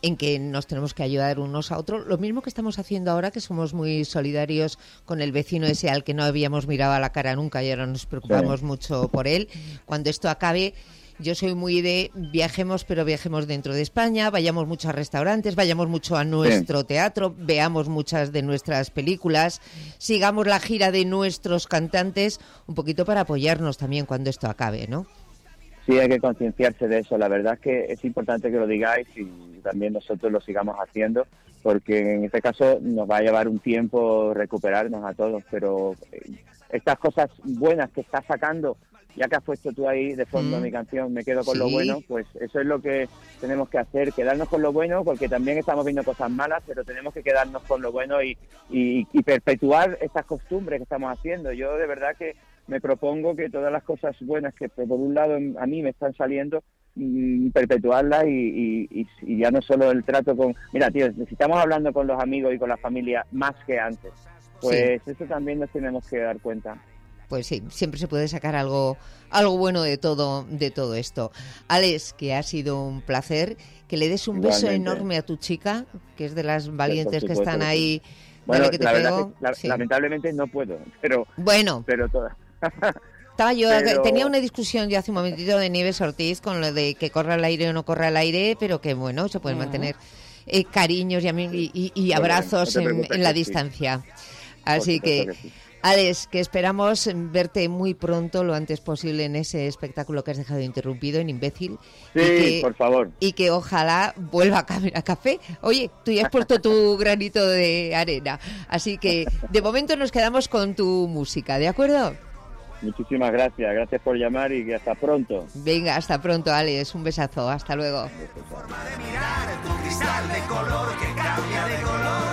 en que nos tenemos que ayudar unos a otros. Lo mismo que estamos haciendo ahora, que somos muy solidarios con el vecino ese al que no habíamos mirado a la cara nunca y ahora nos preocupamos sí. mucho por él. Cuando esto acabe, yo soy muy de viajemos, pero viajemos dentro de España, vayamos mucho a restaurantes, vayamos mucho a nuestro sí. teatro, veamos muchas de nuestras películas, sigamos la gira de nuestros cantantes, un poquito para apoyarnos también cuando esto acabe, ¿no? Sí, hay que concienciarse de eso. La verdad es que es importante que lo digáis y también nosotros lo sigamos haciendo, porque en este caso nos va a llevar un tiempo recuperarnos a todos, pero estas cosas buenas que estás sacando, ya que has puesto tú ahí de fondo mm. mi canción, Me quedo con sí. lo bueno, pues eso es lo que tenemos que hacer, quedarnos con lo bueno, porque también estamos viendo cosas malas, pero tenemos que quedarnos con lo bueno y, y, y perpetuar estas costumbres que estamos haciendo. Yo de verdad que me propongo que todas las cosas buenas que por un lado a mí me están saliendo, mmm, perpetuarlas y, y, y ya no solo el trato con... Mira, tío, si estamos hablando con los amigos y con la familia más que antes, pues sí. eso también nos tenemos que dar cuenta. Pues sí, siempre se puede sacar algo algo bueno de todo de todo esto. Alex, que ha sido un placer, que le des un Igualmente. beso enorme a tu chica, que es de las valientes sí, que están ahí. Bueno, que te la pego. verdad que, la, sí. lamentablemente no puedo, pero bueno, pero todas. Estaba yo, pero... tenía una discusión yo hace un momentito de Nieves Ortiz con lo de que corra al aire o no corra al aire, pero que bueno, se pueden uh-huh. mantener eh, cariños y, y, y abrazos no en, en la distancia. Sí. Así que, que sí. Alex, que esperamos verte muy pronto, lo antes posible, en ese espectáculo que has dejado interrumpido, en Imbécil. Sí, y que, por favor. Y que ojalá vuelva a Cámara Café. Oye, tú ya has puesto tu granito de arena. Así que, de momento nos quedamos con tu música, ¿de acuerdo? Muchísimas gracias. Gracias por llamar y hasta pronto. Venga, hasta pronto, Alex. Un besazo. Hasta luego. Forma de mirar, tu cristal de color que cambia de color.